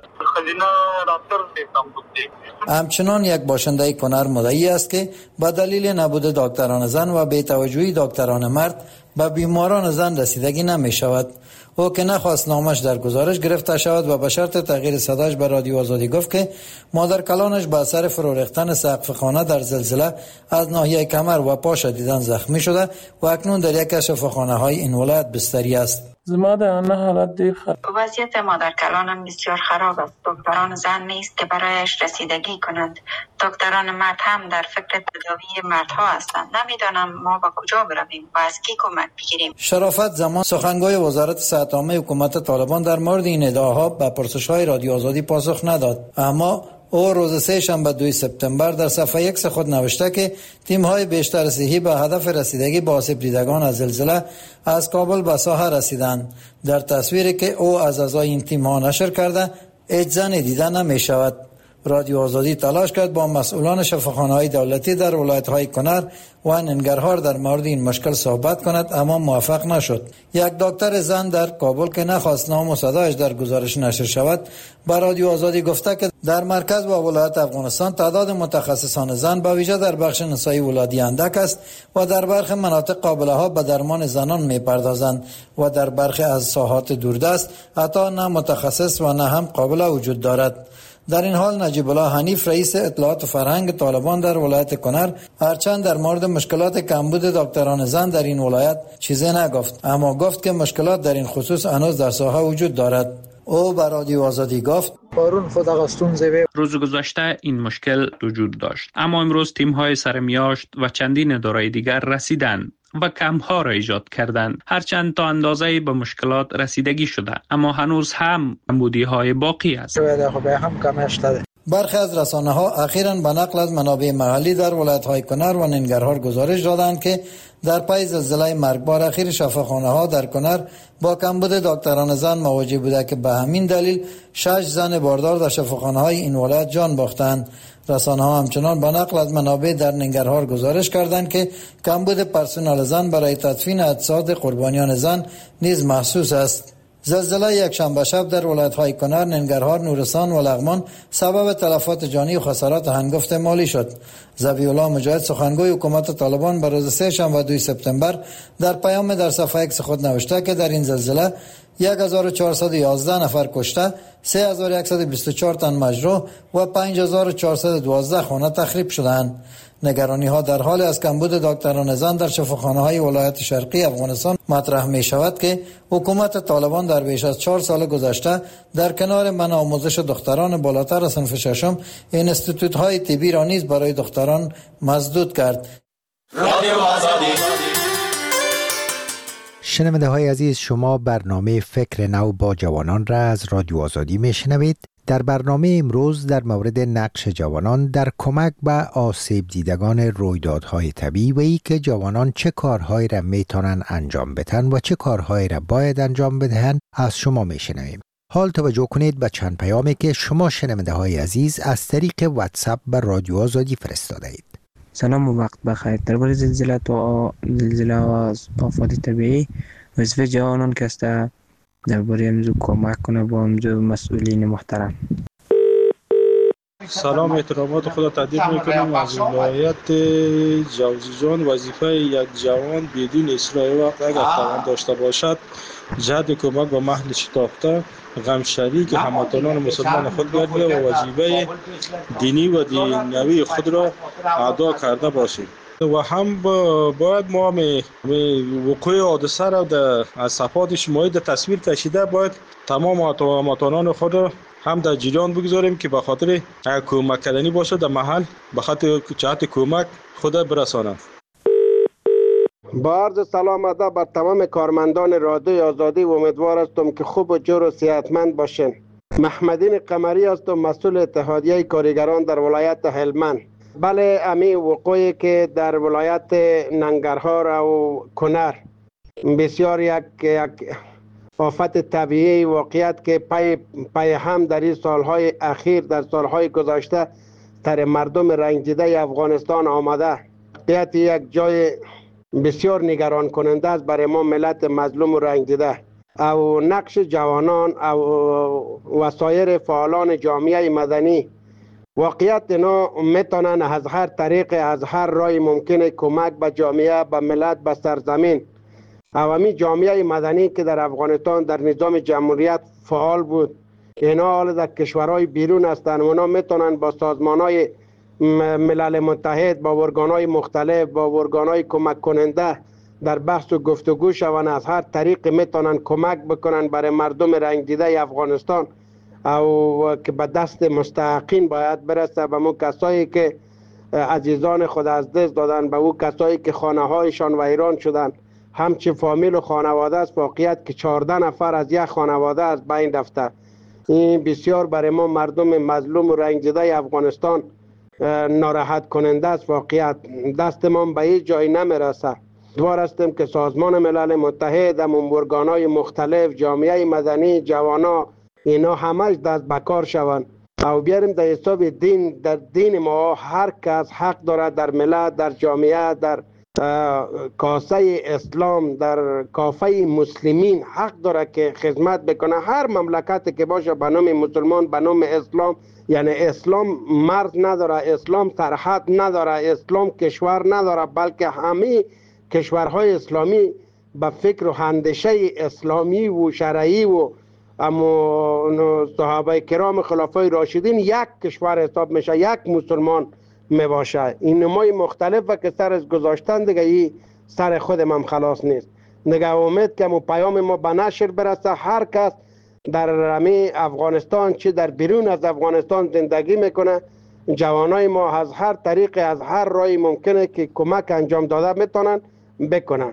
[SPEAKER 3] همچنان یک باشنده کنر مدعی است که به دلیل نبود دکتران زن و بی‌توجهی دکتران مرد به بیماران زن رسیدگی نمی شود. او که نخواست نامش در گزارش گرفته شود و به شرط تغییر صداش به رادیو آزادی گفت که مادر کلانش به اثر فرو ریختن سقف خانه در زلزله از ناحیه کمر و پا شدیداً زخمی شده و اکنون در یک از شفاخانه های این ولایت بستری است.
[SPEAKER 13] زما در آن حالت دیر خراب.
[SPEAKER 14] وضعیت مادر کلانم بسیار خراب است. دکتران زن نیست که برایش رسیدگی کنند. دکتران مرد هم در فکر تداوی مردها هستند. نمیدانم ما با کجا برویم و از کی کمک بگیریم.
[SPEAKER 3] شرافت زمان سخنگوی وزارت صحت عامه حکومت طالبان در مورد این ادعاها به پرسش‌های رادیو آزادی پاسخ نداد، اما او روز سه‌شنبه 2 سپتامبر در صفحه ایکس خود نوشته که تیم‌های بیشتر صحی به هدف رسیدگی به آسیب دیدگان از زلزله از کابل به ساحه رسیدند. در تصویری که او از اعضای این تیم‌ها نشر کرده، هیچ زنی دیده نمی‌شود. رادیو آزادی تلاش کرد با مسئولان شفاخانه‌های دولتی در ولایت‌های کنر و ننگرهار در مورد این مشکل صحبت کند، اما موفق نشد. یک دکتر زن در کابل که نخواست نام و صدایش در گزارش نشر شود، با رادیو آزادی گفته که در مرکز و ولایت افغانستان تعداد متخصصان زن به ویژه در بخش نسایی ولادی اندک است و در برخی مناطق قابله‌ها به درمان زنان می‌پردازند و در برخی از ساحات دوردست حتی نه متخصص و نه هم قابل وجود دارد. در این حال نجیب الله حنیف رئیس اطلاعات و فرهنگ طالبان در ولایت کنر هرچند در مورد مشکلات کمبود دکتران زن در این ولایت چیزی نگفت، اما گفت که مشکلات در این خصوص هنوز در ساحه وجود دارد. او به رادیو آزادی گفت
[SPEAKER 6] روز گذشته این مشکل وجود داشت، اما امروز تیم‌های سرمیاشت و چندین اداره دیگر رسیدند و کمپ‌ها را ایجاد کردند. هرچند تا اندازه‌ای به مشکلات رسیدگی شده، اما هنوز هم کمبودی‌های باقی است.
[SPEAKER 3] برخی از رسانه‌ها اخیراً به نقل از منابع محلی در ولایت‌های کنر و ننگرهار گزارش دادند که در پی زلزله مرگبار اخیر شفاخانه‌ها در کنر با کمبود دکتران زن مواجه بوده که به همین دلیل 6 زن باردار در شفاخانه‌های این ولایت جان باختند. رسانه‌ها همچنان به نقل از منابع در ننگرهار گزارش کردند که کمبود پرسنل زن برای تدفین اجساد قربانیان زن نیز محسوس است. زلزله یک شنبه شب در ولایت‌های کنر، ننگرهار، نورستان و لغمان سبب تلفات جانی و خسارات هنگفت مالی شد. ذبیح الله مجاهد سخنگوی حکومت طالبان به روز سه‌شنبه 2 سپتامبر در پیام در صفحه ایکس خود نوشته که در این زلزله 1411 نفر کشته، 3124 تن مجروح و 5412 خانه تخریب شدند. نگرانی ها در حال از کمبود دکتران زن در شفاخانه‌های ولایت شرقی افغانستان مطرح می شود که حکومت طالبان در بیش از 4 سال گذشته در کنار منع آموزش دختران بالاتر از صنف ششم اینستیتوت های طبی را نیز برای دختران مسدود کرد.
[SPEAKER 1] شنونده های عزیز، شما برنامه فکر نو با جوانان را از رادیو آزادی می شنوید. در برنامه امروز در مورد نقش جوانان در کمک به آسیب دیدگان رویدادهای طبیعی و ای که جوانان چه کارهایی را میتونن انجام بدن و چه کارهایی را باید انجام بدهند از شما میشنویم. حال توجه کنید به چند پیامی که شما شنونده های عزیز از طریق واتساپ به رادیو آزادی فرستاده اید.
[SPEAKER 15] سلام و وقت بخیر. درباره زلزله و آفات طبیعی وظیفه جوانان که است درباره امروز کمک کنه با امروز مسئولین محترم.
[SPEAKER 16] سلام، احترامات خدا تقدیم میکنم. از ولایت جوزجان وظیفه یک جوان بدون اصلاح وقت اگر توان داشته باشد جهت کمک به محل شتافته غم شریک هموطنان مسلمان خود گردید و وظیفه دینی و دینوی خود را ادا کرده باشید و هم باید ما وقوع حادثه را از صفحات اجتماعی در تصویر کشیده باید تمام هموطنان خود را هم در جریان بگذاریم که به خاطر کمک کردنی باشه در محل به خاطر جهت کمک خود برسانند.
[SPEAKER 17] با عرض سلام ادب بر تمام کارمندان رادیوی آزادی و امیدوار هستم که خوب و جور و صحتمند باشین. محمدین قمری هستم، مسئول اتحادیه کارگران در ولایت هلمند. بله، امی وقوعی که در ولایت ننگرهار و کنر بسیار یک آفت طبیعی واقعیت که پی هم در این سالهای اخیر در سالهای گذشته در مردم رنجیده افغانستان آمده. واقعیت یک جای بسیار نگران کننده است برای ما ملت مظلوم و رنجیده. او نقش جوانان و سایر فعالان جامعه مدنی واقعیت اینا میتونن از هر طریق از هر راه ممکنه کمک به جامعه، به ملت، به سرزمین. عوامی جامعه مدنی که در افغانستان در نظام جمهوریت فعال بود، اینا حال در کشورهای بیرون هستند و اینا میتونن با سازمانهای ملل متحد، با ارگانهای مختلف، با ارگانهای کمک کننده در بحث و گفتگو شوند، از هر طریق میتونن کمک بکنن برای مردم رنج دیده افغانستان او که به دست مستحقین باید برسه، به مو کسایی که عزیزان خود از دست دادن، به او کسایی که خانه هایشان ویران شدن، همچه فامیل و خانواده است. واقعیت که 14 نفر از یک خانواده از بین رفته. این بسیار برای ما مردم مظلوم و رنج دیده افغانستان ناراحت کننده است. واقعیت دست ما به هیچ جای نمیرسه. دوار هستیم که سازمان ملل متحد، ارگان‌های مختلف، جامعه مدنی، جوانا، اینا همش دست بکار شوند او بیاریم در حساب دین. در دین ما هر کس حق دارد در ملت، در جامعه، در کاسه اسلام، در کافه مسلمین حق دارد که خدمت بکنه. هر مملکتی که باشه به نام مسلمان، به نام اسلام، یعنی اسلام مرز نداره، اسلام سرحد نداره، اسلام کشور نداره، بلکه همه کشورهای اسلامی به فکر و اندیشه اسلامی و شرعی و اما صحابه کرام خلفای راشدین یک کشور حساب میشه، یک مسلمان میباشه. این نمای مختلف که سر از گذاشتن دیگه ای سر خودم هم خلاص نیست. دیگه امید که پیام ما به نشر برسه. هر کس در رمی افغانستان چه در بیرون از افغانستان زندگی میکنه، جوانای ما از هر طریق، از هر راهی ممکنه که کمک انجام داده میتونن بکنن.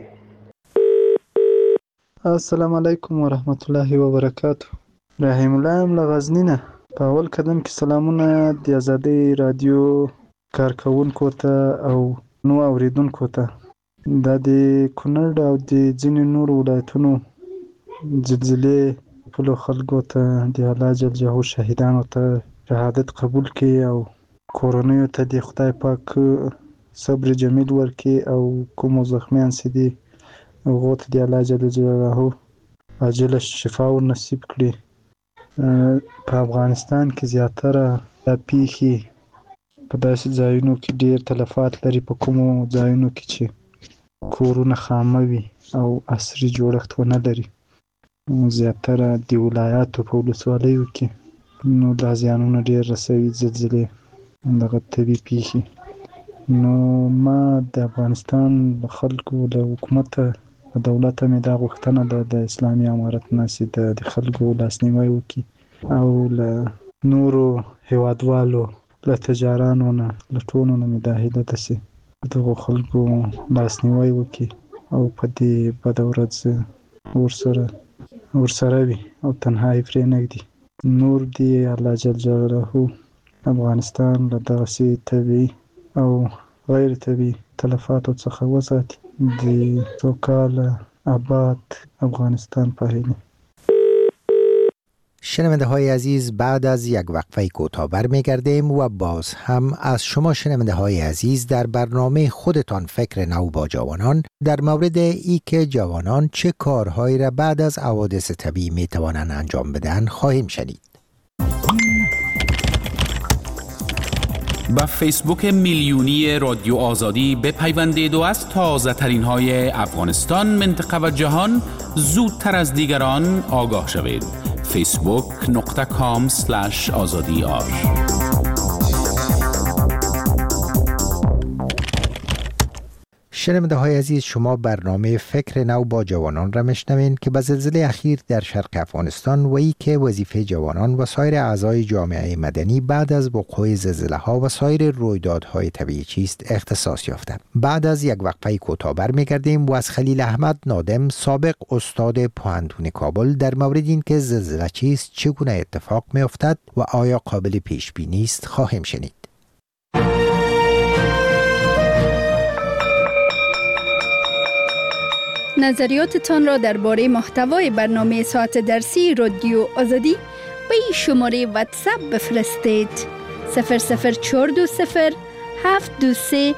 [SPEAKER 18] السلام علیکم و رحمت الله و برکاته. رحیم الله ام لغزنینه. په اول قدم کې سلامونه د آزادۍ رادیو کارکونکو ته او نو اوریدونکو ته. دا د کونړ او د ځینې نور ولایتونو زلزلې خپلو خلکو ته د الله جل جلاله شهیدانو ته شهادت قبول کړي او کورنیو ته د خدای پاک صبر جمیل ورکړي او کومو زخمیان چې دي هغو ته د الله جل جلاله عاجله شفا ور نصیب کړي. په افغانستان کې زیاتره دا پیښې په داسې ځایونو کې ډېر تلفات لري، په کومو ځایونو کې چې کورونه خامه وي او عصري جوړښت ونه لري. زیاتره د ولایاتو په ولسوالیو کې نو دا زیانونه ډېر رسوي، زلزلې، دغه طبیعي پیښې. نو ما د افغانستان له خلکو، له حکومته، د دولته مې دا غوښتنه ده د اسلامي امارت نه چې د خلکو لاسنیوی وکړي او له نورو هیوادوالو، له تجارانو نه، له ټولو نه مې دا هیله ده چې دغو خلکو لاسنیوی وکړي او په دې بده ورځ ورسره وي او تنها یې پرېنږدي. نور دې الله جل جلاله افغانستان له دغسې طبیعي او غیر طبیعي تلفاتو څخه وساتي. د سوکاله آباد افغانستان په هیله.
[SPEAKER 1] شنونده های عزیز، بعد از یک وقفه کوتاه برمیگردیم و باز هم از شما شنونده های عزیز در برنامه خودتان فکر نو با جوانان در مورد ای که جوانان چه کارهایی را بعد از حوادث طبیعی می توانند انجام بدن خواهیم شنید.
[SPEAKER 2] با فیسبوک میلیونی رادیو آزادی بپیوندید و از تازه ترین های افغانستان، منطقه و جهان زودتر از دیگران آگاه شوید. facebook.com/azadi.ar.
[SPEAKER 1] شنونده های عزیز، شما برنامه فکر نو با جوانان را میشنوین که به زلزله اخیر در شرق افغانستان و ای که وظیفه جوانان و سایر اعضای جامعه مدنی بعد از وقوع زلزله ها و سایر رویدادهای طبیعی چیست اختصاص یافته. بعد از یک وقفه کوتاه برمیگردیم و از خلیل احمد نادم، سابق استاد پوهنتون کابل، در مورد این که زلزله چیست، چگونه اتفاق میافتد و آیا قابل پیش بینی است خواهیم شنید.
[SPEAKER 19] نظریاتتان را درباره محتوای برنامه ساعت درسی رادیو آزادی به این شماره واتساپ بفرستید: 00420 723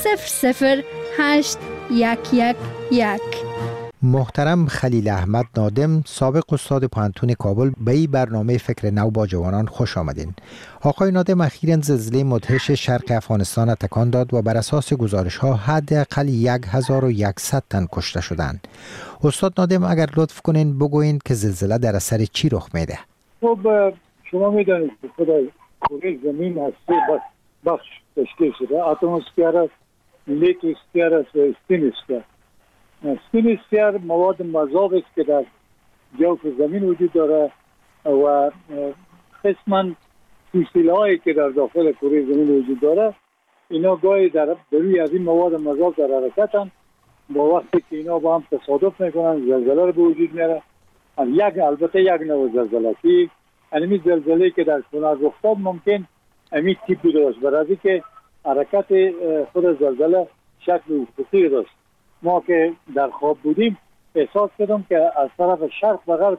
[SPEAKER 19] 00811.
[SPEAKER 1] محترم خلیل احمد نادم، سابق استاد پوهنتون کابل، به این برنامه فکر نو با جوانان خوش آمدین. آقای نادم، اخیراً زلزله مدهش شرق افغانستان تکان داد و بر اساس گزارش‌ها حداقل 1100 تن کشته شدند. استاد نادم، اگر لطف کنین بگوین که زلزله در اثر چی رخ میده؟
[SPEAKER 20] خب شما میدانید که خدای کره زمین از سه بخش تشکیل شده: اتمسفر است، لیتوسفر است و استینوسفر. سینوسفر مواد مذاب است که در جوف زمین وجود داره و قسما فسیل‌هایی که در داخل کره زمین وجود داره، اینا گاهی در روی از این مواد مذاب در حرکتن. با وقتی که اینا با هم تصادف میکنن زلزله رو به وجود میاره. البته یک نوع زلزله که همین زلزله که در کنار رخ داد ممکن همین تیپی داشت، برای که حرکت خود زلزله شکل افقی داشت. ما که در خواب بودیم احساس کردم که از طرف شرق و غرب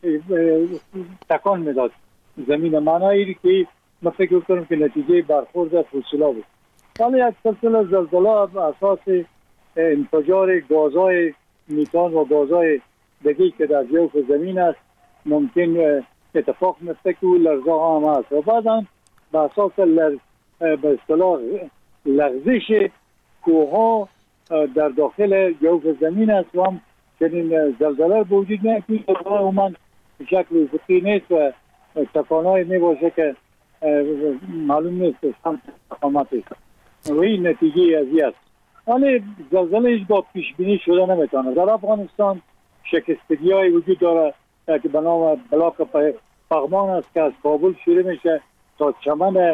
[SPEAKER 20] تکان میداد زمین. معنایی که من فکر کنم که نتیجه برخورد فسیلا بود. ولی یک سلسله زلزله به اساس انفجار گازهای میتان و گازهای دیگه که در جوف زمین است ممکن اتفاق میفته که لرزه ها هم هست و بعدا به اساس به اصطلاح لغزش کوه ها در داخل جوف زمین است و هم چنین زلزله به وجود میاد که عموما به شکل افقی نیست و تکان‌های میباشه که معلوم نیست هم تقامت است و این نتیجه ازی است. ولی زلزله هیچ با پیش بینی شده نمیتونه. در افغانستان شکستگی های وجود داره که به نام بلاک پغمان است که از کابل شروع میشه تا چمن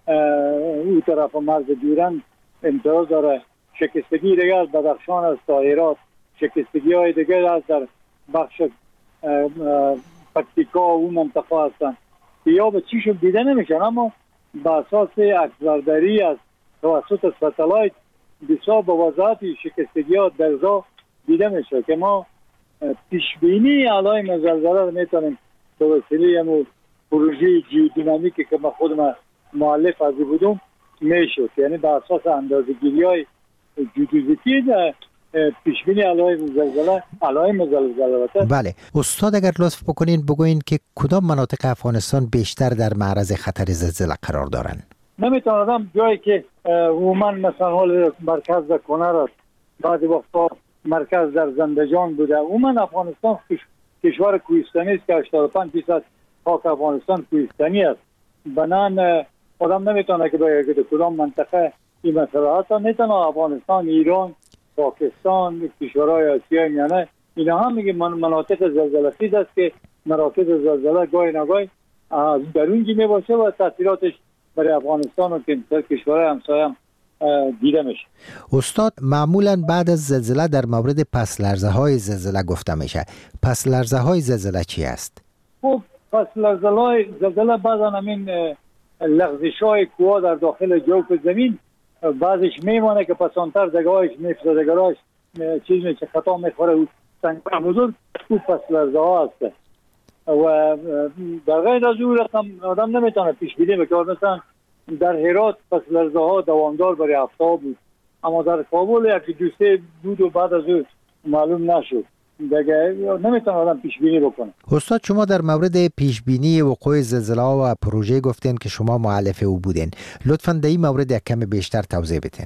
[SPEAKER 20] او طرف مرز دیورند امتداد داره. شکستگی دیگر از بدخشان است تا هرات. شکستگی های دیگر از در بخش پکتیکا و اون منطقه هستند که یا به چیشون دیده نمیشن، اما به اساس عکسبرداری از توسط ستلایت بسیار با وضاحت شکستگی ها درزا دیده میشه که ما پیشبینی علائم زلزله رو میتونیم به وسیله همون پروژه جیودینامیکی که من خودم مؤلف از بودم میشد، یعنی به اساس اندازه‌گیری های جیودیزیتی پیشبینی علائم زلزله.
[SPEAKER 1] بله استاد، اگر لطف بکنین بگوین که کدام مناطق افغانستان بیشتر در معرض خطر زلزله قرار دارن؟
[SPEAKER 20] نمیتونم جایی که عموما مثلا حال مرکز در کنر است، بعضی وقتا مرکز در زندجان بوده. عموما افغانستان کشور کوهستانی است که 85% خاک افغانستان کوهستانی است. بنان آدم نمیتونه که بگه کدام منطقه این مسئله هست. میتونه افغانستان، ایران، پاکستان، کشورهای آسیای میانه اینا هم میگه مناطق زلزله خیز است که مراکز زلزله گاهی نگاهی در اونجا میباشه و تاثیراتش برای افغانستان و کشورهای همسایه هم دیده میشه.
[SPEAKER 1] استاد، معمولا بعد از زلزله در مورد پس لرزه های زلزله گفته میشه. پس لرزه های زلزله چی است؟
[SPEAKER 20] خب پس زلزله بعضا همین لغزش های کوه در داخل جوف زمین بعضش میمانه که پسانتر دگاهش میفته، دگاهش چیز میشه خطا میخوره و سنگ بزرگ او پس لرزه ها هست و در غیر از اون رقم آدم نمیتونه پیش بینی بکنه. مثلا در هرات پس لرزه ها دوامدار برای هفته بود، اما در کابل یکی دوسته بود و بعد از اون معلوم نشد. دیگه نمیتونه آدم پیش بینی بکنه.
[SPEAKER 1] استاد، شما در مورد پیش بینی وقوع زلزله و پروژه گفتین که شما مؤلف او بودین. لطفاً در این مورد یک کم بیشتر توضیح بدین.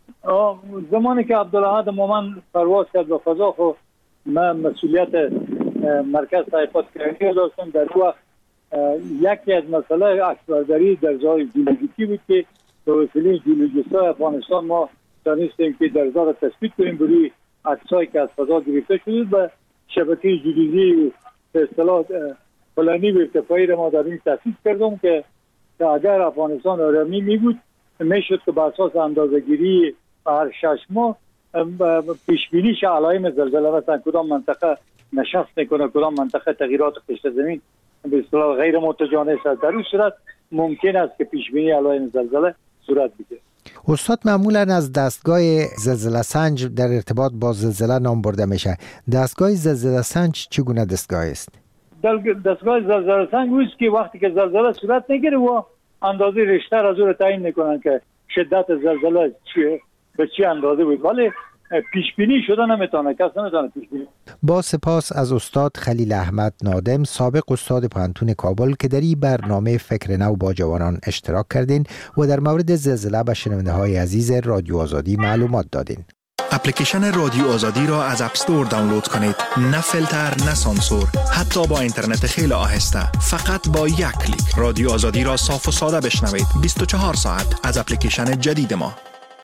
[SPEAKER 20] زمانی که عبدالاحد مومن پرواز کرد به فضا، خب من مسئولیت مرکز تحقیقات کرنی داشتم. در وقت یکی از مسئله عکسبرداری درزهای جیولوژیکی بود که به وسیله جیولوژیست‌های افغانستان ما دانستیم که درزها را تثبیت کنیم بروی عکسایی که از فضا گرفته شده و شبکه جیولوژی به اصطلاح پلانی و ارتفاعی را ما در این تأسیس کردم که اگر افغانستان آرامی می بود میشد که به اساس اندازه‌گیری هر 6 ماه پیش بینیش علائم زلزله مثلا کدام منطقه نشست میکنه، کدام منطقه تغییرات پشت زمین به اصطلاح غیر متجانس است. در این صورت ممکن است که پیش بینی علائم زلزله صورت بگیرد.
[SPEAKER 1] استاد، معمولا از دستگاه زلزله سنج در ارتباط با زلزله نام برده میشه. دستگاه زلزله سنج چگونه دستگاه است؟
[SPEAKER 20] دستگاه زلزله سنج اوست که وقتی که زلزله صورت میگیره و اندازه ریشتر از اون تعیین میکنن که شدت زلزله چیه به چه اندازه بود، ولی پیش بینی شده نمیتونه، کس نمیتونه پیش بینی.
[SPEAKER 1] با سپاس از استاد خلیل احمد نادم، سابق استاد پوهنتون کابل که در این برنامه فکر نو با جوانان اشتراک کردین و در مورد زلزله به شنونده های عزیز رادیو آزادی معلومات دادین.
[SPEAKER 21] اپلیکیشن رادیو آزادی را از اپ استور دانلود کنید. نه فیلتر، نه سانسور، حتی با اینترنت خیلی آهسته. فقط با یک کلیک رادیو آزادی را صاف و ساده بشنوید. 24 ساعت از اپلیکیشن جدید ما.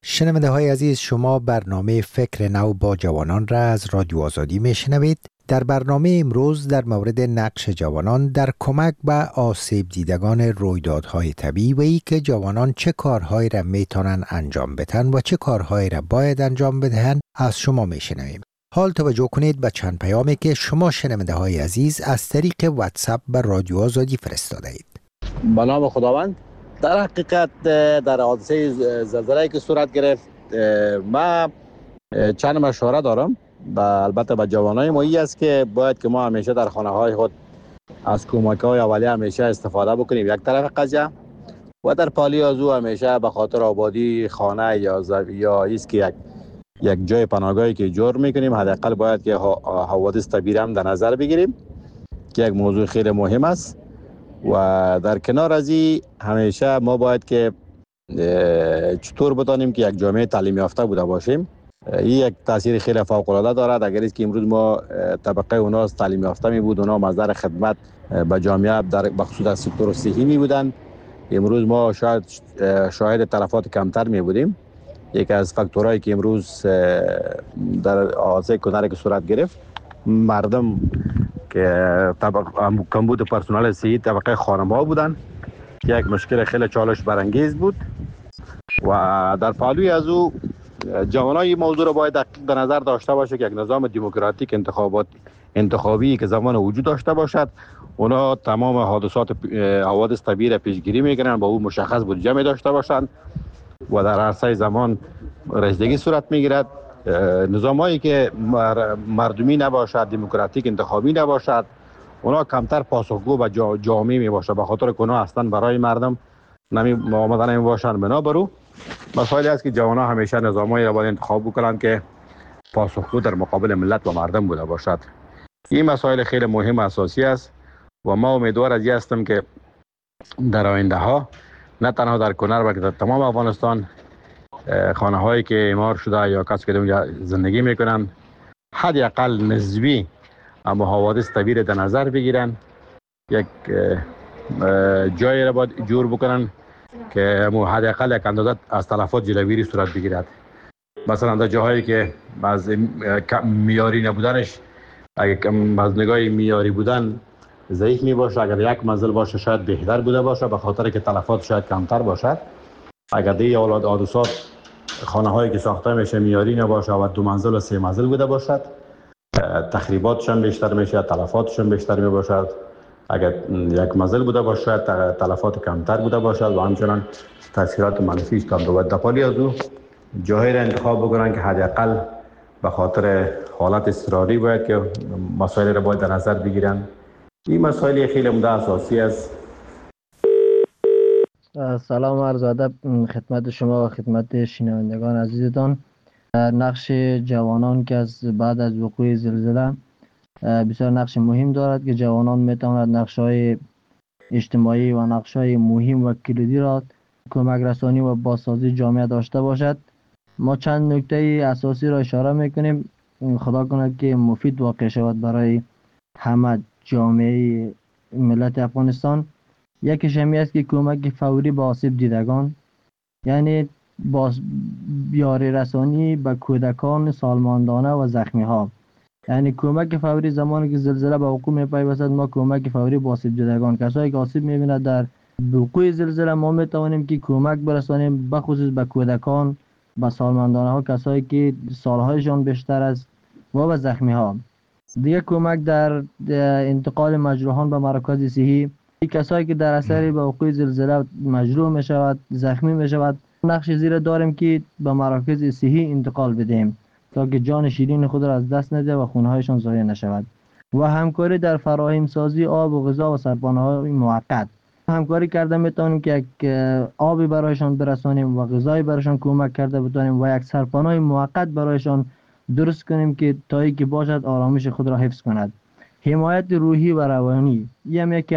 [SPEAKER 1] شنونده های عزیز، شما برنامه فکر نو با جوانان را از رادیو آزادی میشنوید. در برنامه امروز در مورد نقش جوانان در کمک به آسیب دیدگان رویدادهای طبیعی و ای که جوانان چه کارهایی را میتونن انجام بدهند و چه کارهایی را باید انجام بدهند از شما میشنویم. حال توجه کنید به چند پیامی که شما شنونده های عزیز از طریق واتساپ به رادیو آزادی فرستاده اید.
[SPEAKER 4] به نام خداوند. در حقیقت در حادثه زلزله‌ای که صورت گرفت ما چند مشوره دارم، البته به جوانای ما ای است که باید که ما همیشه در خانه های خود از کمک‌های اولیه همیشه استفاده بکنیم یک طرف قضیه، و در پالی از او همیشه به خاطر آبادی خانه یا ایست که یک جای پناهگاهی که ایجاد میکنیم حداقل باید که حوادث طبیعی هم در نظر بگیریم که یک موضوع خیلی مهم است. و در کنار از این همیشه ما باید که چطور بدانیم که یک جامعه تعلیم یافته بوده باشیم. این یک تاثیر خیلی فوق العاده دارد. اگر است که امروز ما طبقه اوناس تعلیم یافته می بود، اونا مصدر خدمت به جامعه در بخصوص سکتور صحی می بودند، امروز ما شاهد تلفات کمتر می بودیم. یکی از فاکتورهایی که امروز در حادثه کنر که صورت گرفت، مردم که کمبود پرسنل صحی طبقه خانم‌ها بودن، یک مشکل خیلی چالش برانگیز بود. و در پهلوی از او جوانای موضوع را باید دقیق به نظر داشته باشه که یک نظام دموکراتیک انتخابی که زمان وجود داشته باشد، اونا تمام حوادث طبیعی را پیشگیری میکنن، با او مشخص بودجه می داشته باشند و در عرصه زمان رسیدگی صورت میگیرد. نظامایی که مردمی نباشد، دموکراتیک انتخابی نباشد، اونا کمتر پاسخگو به جامعه می باشد، به خاطر که اونا اصلا برای مردم آمدن نمی باشند. بنابراین مسائلی است که جوانان همیشه نظامایی را باید انتخاب بکنند که پاسخگو در مقابل ملت و مردم بوده باشد. این مسائل خیلی مهم و اساسی است و ما امیدوار از این هستم که در آینده ها نه تنها در کنر بلکه در تمام افغانستان خانه هایی که اعمار شده یا کسی که در زندگی میکنن حداقل نسبی اما حوادث طبیعی در نظر بگیرن، یک جایی را باید جور بکنن که حداقل یک اندازه از تلفات جلوگیری صورت بگیرد. مثلا در جاهایی که از میاری نبودنش، اگر از نگاه میاری بودن ضعیف می باشه، اگر یک منزل باشه شاید بهتر بوده باشه به خاطر که تلفات شاید کمتر باشد. اگر دی اولاد حادثات خانه هایی که ساخته میشه میاری نباشه و 2 منزل و 3 منزل بوده باشد، تخریباتشان بیشتر میشه، تلفاتشان بیشتر می باشد. اگر یک منزل بوده باشه شاید تلفات کمتر بوده باشد و همچنان تاثیرات منفیش کم بود. دپالی از او جایی را انتخاب بکنن که حداقل به خاطر حالت اضطراری باید که مسائل را باید در نظر بگیرن. این مسائل خیلی مهم اساسی است.
[SPEAKER 22] سلام عرض ادب خدمت شما و خدمت شنوندگان عزیزتان. نقش جوانان که از بعد از وقوع زلزله بسیار نقش مهم دارد که جوانان میتواند نقش‌های اجتماعی و نقش‌های مهم و کلیدی را کمک رسانی و بازسازی جامعه داشته باشد. ما چند نکته اساسی را اشاره میکنیم، خدا کند که مفید واقع شود برای همه جامعه ملت افغانستان. یکیش همی است که کمک فوری به آسیب دیدگان، یعنی یاری رسانی به کودکان سالمندانه و زخمی ها. یعنی کمک فوری زمانی که زلزله به وقوع میپیوستد ما کمک فوری به آسیب دیدگان، کسایی که آسیب میبیند در وقوع زلزله ما میتوانیم که کمک برسانیم بخصوص به کودکان، به سالمندانه ها، کسایی که سالهایشان بیشتر است و به زخمی ها. دیگه کمک در انتقال مجروحان به مراکز صحی، کسایی که در اثر به وقوع زلزله مجروح می شود، زخمی می شود، نقش زیر داریم که به مراکز صحی انتقال بدهیم تا که جان شیرین خود را از دست نده و خونهایشان ضایع نشود. و همکاری در فراهم سازی آب و غذا و سرپناه‌های موقت. همکاری کرده میتونیم که یک آبی برایشان برسانیم و غذایی برایشان کمک کرده بتونیم و یک سرپناه موقت برایشان درست کنیم که تایی که باشد آرامش خود را حفظ کند. حمایت روحی و روانی یکی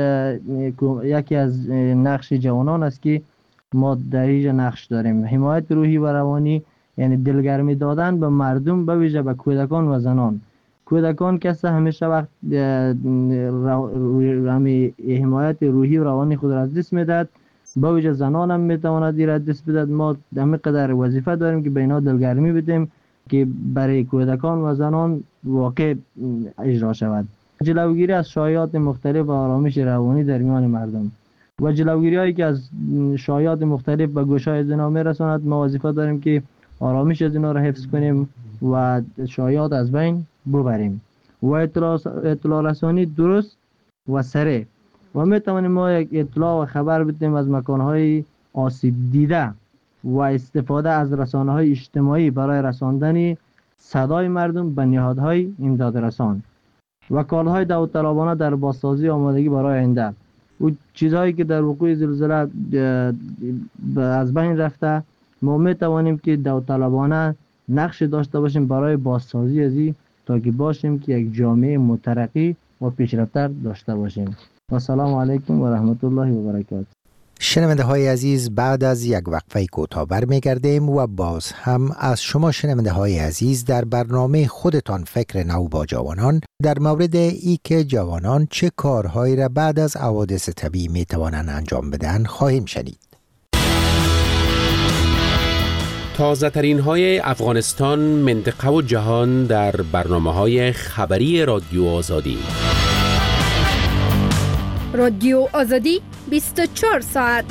[SPEAKER 22] از نقش جوانان است که ما در اینجا نقش داریم. حمایت روحی و روانی یعنی دلگرمی دادن به مردم، به ویژه به کودکان و زنان. کودکان کسی همیشه وقت حمایت روحی و روانی خود را از دست میدهد با وجه زنان هم میتواند دیر دست بدهد. ما همه قدر وظیفه داریم که به اینا دلگرمی بدیم که برای کودکان و زنان واقع اجرا شود. جلوگیری از شایعات مختلف و آرامش روانی در میان مردم و جلوگیری هایی که از شایعات مختلف به گوشهای زنا میرساند، ما وظیفه داریم که آرامش از اینا را حفظ کنیم و شایعات از بین ببریم و اطلاع رسانی درست و سریع و میتوانیم ما یک اطلاع و خبر بدیم از مکانهای آسیب دیده و استفاده از رسانه‌های اجتماعی برای رساندن صدای مردم به نهادهای امداد رسان و کارهای داوطلبانه در بازسازی آمادگی برای آینده و چیزهایی که در وقوع زلزله از بین رفته، ما میتوانیم که داوطلبانه نقش داشته باشیم برای بازسازی از این تا که باشیم که یک جامعه مترقی و پیشرفته داشته باشیم. و سلام علیکم و رحمت الله و برکاته.
[SPEAKER 1] شنونده های عزیز، بعد از یک وقفه کوتاه برمیگردیم و باز هم از شما شنونده های عزیز در برنامه خودتان فکر نو با جوانان در مورد ای که جوانان چه کارهایی را بعد از حوادث طبیعی می توانند انجام بدن خواهیم شنید.
[SPEAKER 2] تازه ترین های افغانستان، منطقه و جهان در برنامه های خبری رادیو آزادی.
[SPEAKER 19] رادیو آزادی 24 ساعت.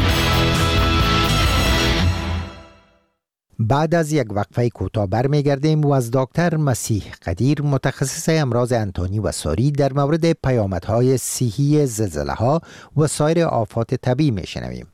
[SPEAKER 1] بعد از یک وقفه کوتاه برمیگردیم و از دکتر مسیح قدیر، متخصص امراض انتانی و ساری، در مورد پیامدهای صحی زلزله‌ها و سایر آفات طبیعی میشنویم.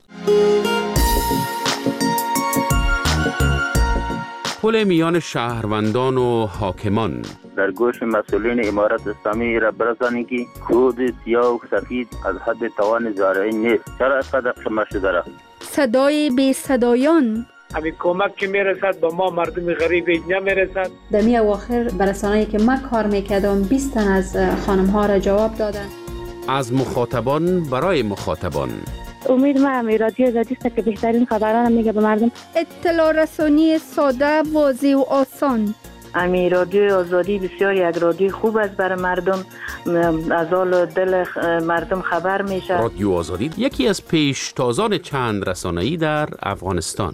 [SPEAKER 2] پل میان شهروندان و حاکمان.
[SPEAKER 5] در گوش مسئولین امارت اسلامی را برسانید که کود سیاه و سفید از حد توان زارعین نیست. چرا اینقدر خمار شده را؟
[SPEAKER 19] صدای بی صدایان.
[SPEAKER 8] همین کمک که میرسد به ما مردم غریب نمیرسد.
[SPEAKER 23] در می اواخر برسانه‌ای که ما کار میکردم 20 تن از خانم ها را جواب دادن.
[SPEAKER 2] از مخاطبان برای مخاطبان.
[SPEAKER 9] امید ما رادیو آزادی است که بهترین خبران میگه به مردم.
[SPEAKER 19] اطلاع رسانی ساده، واضح و آسان.
[SPEAKER 24] رادیو آزادی بسیار یک رادیو خوب است برای مردم، از حال دل مردم خبر میشه.
[SPEAKER 2] رادیو آزادی یکی از پیشتازان چند رسانه‌ای در افغانستان.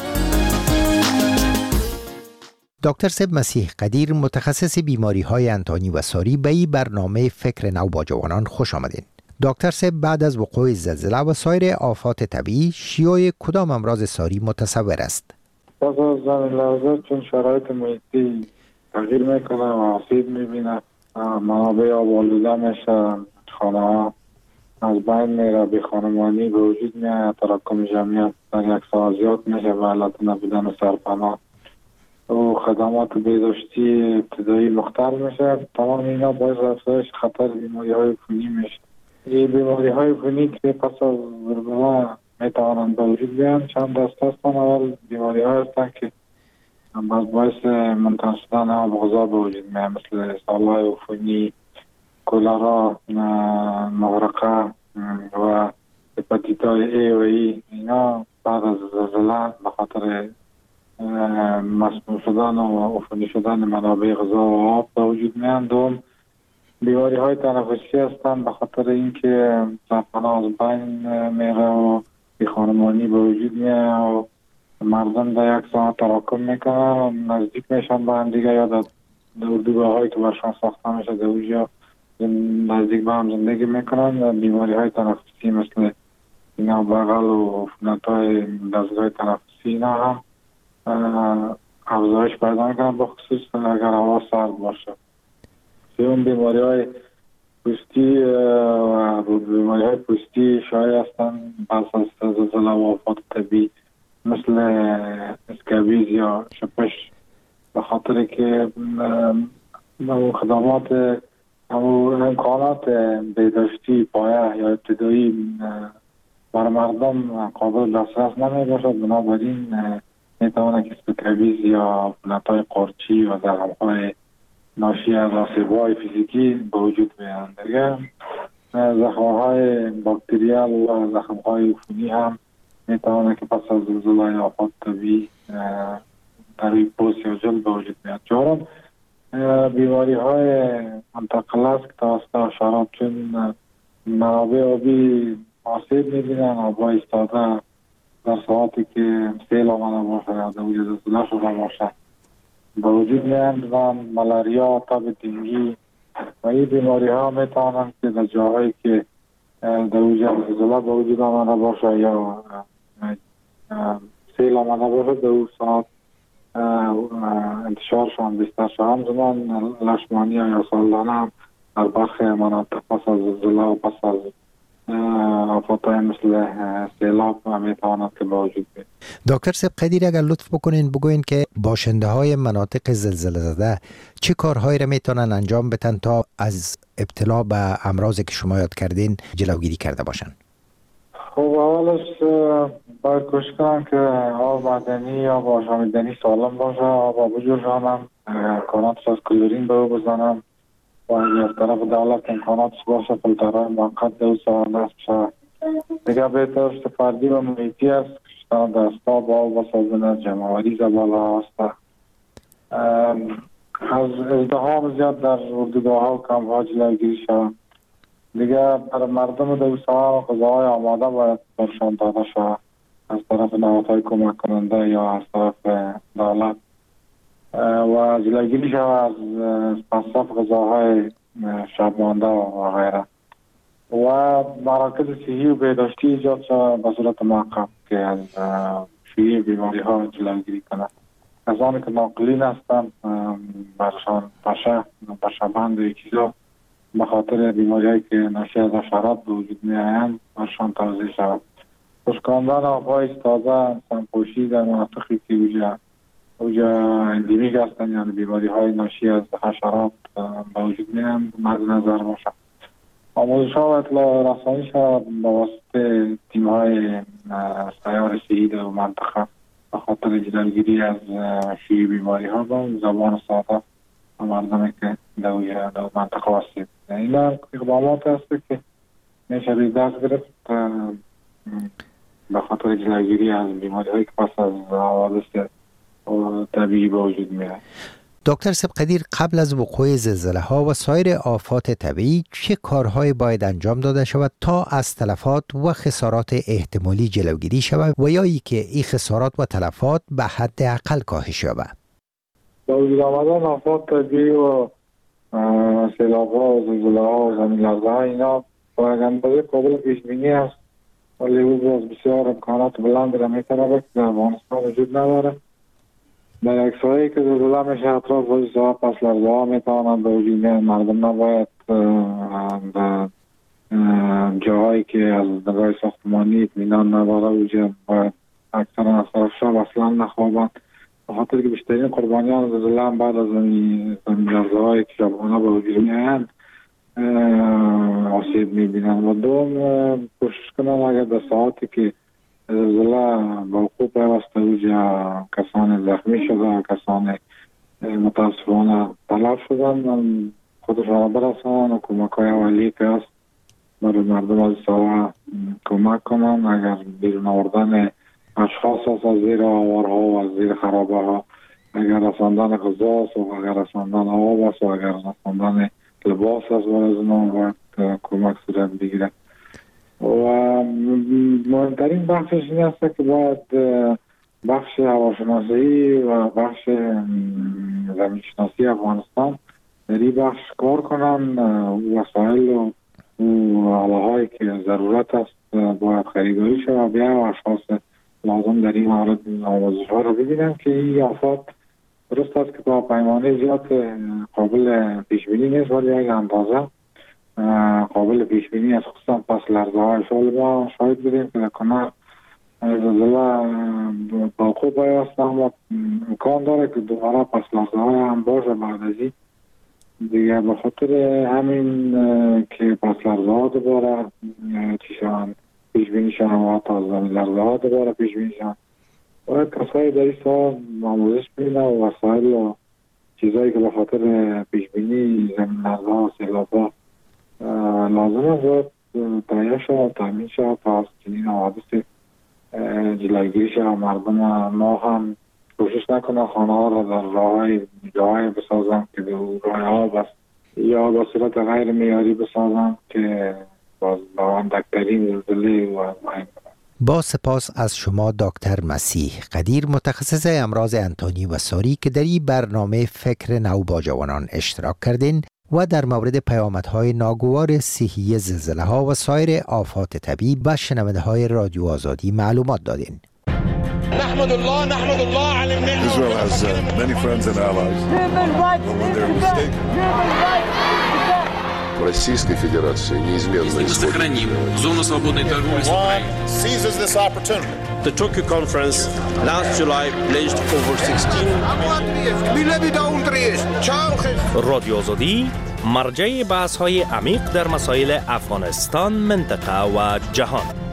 [SPEAKER 1] دکتر سب مسیح قدیر، متخصص بیماری های انتانی و ساری، به این برنامه فکر نو با جوانان خوش آمدین. دکتر سب، بعد از وقوع زلزله و سایر آفات طبیعی، شیوع کدام امراض ساری متصور است؟
[SPEAKER 25] پس از زمین لرزه چون شرایط محیطی تغییر میکنه و آسیب میبینه، منابع آب آلوده میشه، خانه ها از بین میره، بی خانمانی به وجود میاد، تراکم جمعیت در یک سال زیاد میشه و علت نبودن سرپناه و خدمات بهداشتی ابتدایی مختل میشه. تمام اینا باعث افزایش خطر بیماری های عفونی میشه. این بیماری های عفونی که پس از زلزله میتوانند به وجود بیان چند دسته هستند. اول بیماری ها هستند که باعث منتقل شدن آب غذا به وجود میاد، مثل سالهای عفونی، کولرا، مغرقه و هپاتیت ای و ای. اینا بعد از زلزله به خاطر مسموم شدن و عفونی شدن منابع غذا و آب به وجود میان. دوم بیماری های تنفسی هستند به خاطر اینکه سرپناه از بین میره و بی خانمانی به وجود میاد و مردم در یک ساعت تراکم میکنن، نزدیک میشن به هم دیگه یا در اردوگاه هایی که برشان ساخته میشه در اونجا نزدیک به هم زندگی میکنن. بیماری های تنفسی مثل اینا بغل و عفونت های دستگاه تنفسی اینا هم افزایش پیدا میکنن، به خصوص اگر هوا سرد باشه. سوم بیماری های پوستی و بیماری های پوستی شایع هستند پس از زلزله و آفات طبیعی، مثل اسکابیز یا شپش، به خاطر که خدمات امکانات بهداشتی پایه یا ابتدایی برای مردم قابل دسترس نمی باشد. بنابراین میتواند که اسکابیز یا عفونت‌های قارچی و زخم‌های ناشی از آسیب‌های فیزیکی به وجود میاد. دیگه زخم‌های باکتریال و زخم‌های عفونی هم میتواند که پس از زلزله یا آفات طبیعی در روی پوست یا جلد به وجود میاد. چهارم بیماری‌های منتقل است که توسط حشرات، چون منابع آبی آسیب میبینن. آبا ایستاده در ساعتی که سیل آمده باشه یا در وجود زلزله شده باشه به وجود میاندن. ملاریا، تب دنگی و این بیماری ها میتوانند که در جاهایی که در وجود زلزله به وجود آمده باشه یا سیل آمده باشه در اون ساعت انتشارشان بیشتر شد. همزمان لشمانی یا سالانه هم در برخی مناطق پس از زلزله و پس از آفاتهای مثل سیلاب میتواند که به وجود بیاید.
[SPEAKER 1] دکتر سیب قدیر اگر لطف بکنین بگوین که باشنده های مناطق زلزله زده چه کارهایی را میتونن انجام بدن تا از ابتلا به امراضی که شما یاد کردین جلوگیری کرده باشن؟
[SPEAKER 25] خب اولش باید کوشش کنم که آب معدنی یا آشامیدنی سالم باشه. آب بجوشانم، امکاناتش از کلورین به او بزنم و از طرف دولت امکاناتش باشه فیلترهای موقت دو ساعت دست بشه. دیگه بهترش فردی و محیطی است که دستا با آب و صابون جمعوری بالا هسته. از ازدحام زیاد در اردوگاه ها و کمپ ها جلوگیری شود. دیگه برای مردم دو ساعت غذاهای آماده باید برشان داده شود از طرف نهادهای کمک کننده یا از طرف دولت و جلوگیری شود از مصرف غذاهای شبمانده و غیره و مراکز صحی و بهداشتی ایجاد شود به صورت موقت که از شیوع بیماری ها جلوگیری کنند. کسانی که ناقلین هستند برشان پشه بند و چیزا به خاطر بیماری هایی که ناشی از حشرات به وجود می آیند برشان توضیح شود. خشکاندن آبهای ایستاده، سمپوشی در مناطقی که اوجا اندیمیک هستند یعنی بیماری های ناشی از حشرات به وجود می آیند مد نظر باشد. آموزش ها و اطلاع رسانی شود به واسطه تیم های سیار صحی در منطقه به خاطر جلوگیری از شیوع بیماری ها با زبان ساده و مردمی که در منطقه واسطه. این اقدامات هست که میشه دست گرفت به خاطر جلوگیری از بیماری هایی که پس از حوادث طبیعی به وجود میاد.
[SPEAKER 1] دکتر سیب قدیر قبل از وقوع زلزله ها و سایر آفات طبیعی چه کارهایی باید انجام داده شود تا از تلفات و خسارات احتمالی جلوگیری شود و یا ای که این خسارات و تلفات به حد اقل کاهش یابد؟
[SPEAKER 25] با وجود آمدن آفات طبیعی و سیلاب ها و زلزله ها و زمین لرزه ها اینا با یک اندازه قابل پیش بینی است ولی او باز بسیار امکانات بلند را میتونه که در افغانستان وجود نداره. در یک سایه که زلزله میشه اطراف وجود ساعت پس لرزه ها میتوانند به وجود میاد. مردم نباید در جاهایی که از نگاه ساختمانی اطمینان نداره وجود باید اکثرا از طرف شب اصلا نخوابند به خاطر که بیشترین قربانیان زلزله هم بعد از زمین لرزه های که شبانه به وجود میاد آسیب میبینن. و دوم کوشش کنن اگر در ساعتی که زلزله به وقوع پیوسته اوجا کسان زخمی شده کسان متاسفانه تلف شدن خودشان برسانن و کمک های اولیه که هست برای مردم از ساعه کمک کنن. اگر بیرون آوردن اشخاص هست از زیر آوارها و از زیر خرابه ها، اگر رساندن غذا است و اگر رساندن آب است و اگر رساندن لباس است برای زنان باید کمک صورت بگیره. و مهمترین بخشش این است که باید بخش هواشناسی و بخش زمینشناسی افغانستان در این بخش کار کنن. وسایل و آله‌هایی که ضرورت است باید خریداری شود و بیا اشخاص لازم در این مورد آموزش ها رو ببینن که این آفات درست است که با پیمانه زیاد قابل پیش بینی نیست ولی یک اندازه قابل پیش بینی است. خصوصا پس لرزه های سال ما شاید بودیم که در کنار زلزله باقو بایست اما امکان داره که دوباره پس لرزه های هم باشه بعد از این دیگه. به خاطر همین که پس لرزه ها دوباره چی شوند پیش بینی شوند و حتی از زمین لرزه ها دوباره پیش بینی شوند باید کسایی در این سال آموزش بینه و وسایل و چیزایی که به خاطر پیش بینی زمین لرزه ها و سیلاب ها لازم است باید تهیه شود تامین شود تا از چنین حوادث جلوگیری شود. مردم ما هم کوشش نکنه خانه ها را در جاهای بسازن که به راه آب است یا به صورت غیر معیاری بسازن که باز اندکترین زلزله و
[SPEAKER 1] با سپاس از شما دکتر مسیح قدیر، متخصص امراض انتانی و ساری که در این برنامه فکر نو با جوانان اشتراک کردین و در مورد پیامدهای ناگوار صحی زلزله ها و سایر آفات طبیعی به شنونده های رادیو آزادی معلومات دادین.
[SPEAKER 7] نحمد الله على النعمة.
[SPEAKER 10] Israel has many friends and allies. When they're mistaken. Российской Федерации неизменно
[SPEAKER 2] сохраним зону свободной торговли с Украиной.
[SPEAKER 7] Seizes this opportunity. The Tokyo conference last July pledged over 16.
[SPEAKER 11] رادیو آزادی مرجع بحث‌های عمیق در مسائل افغانستان، منطقه و جهان.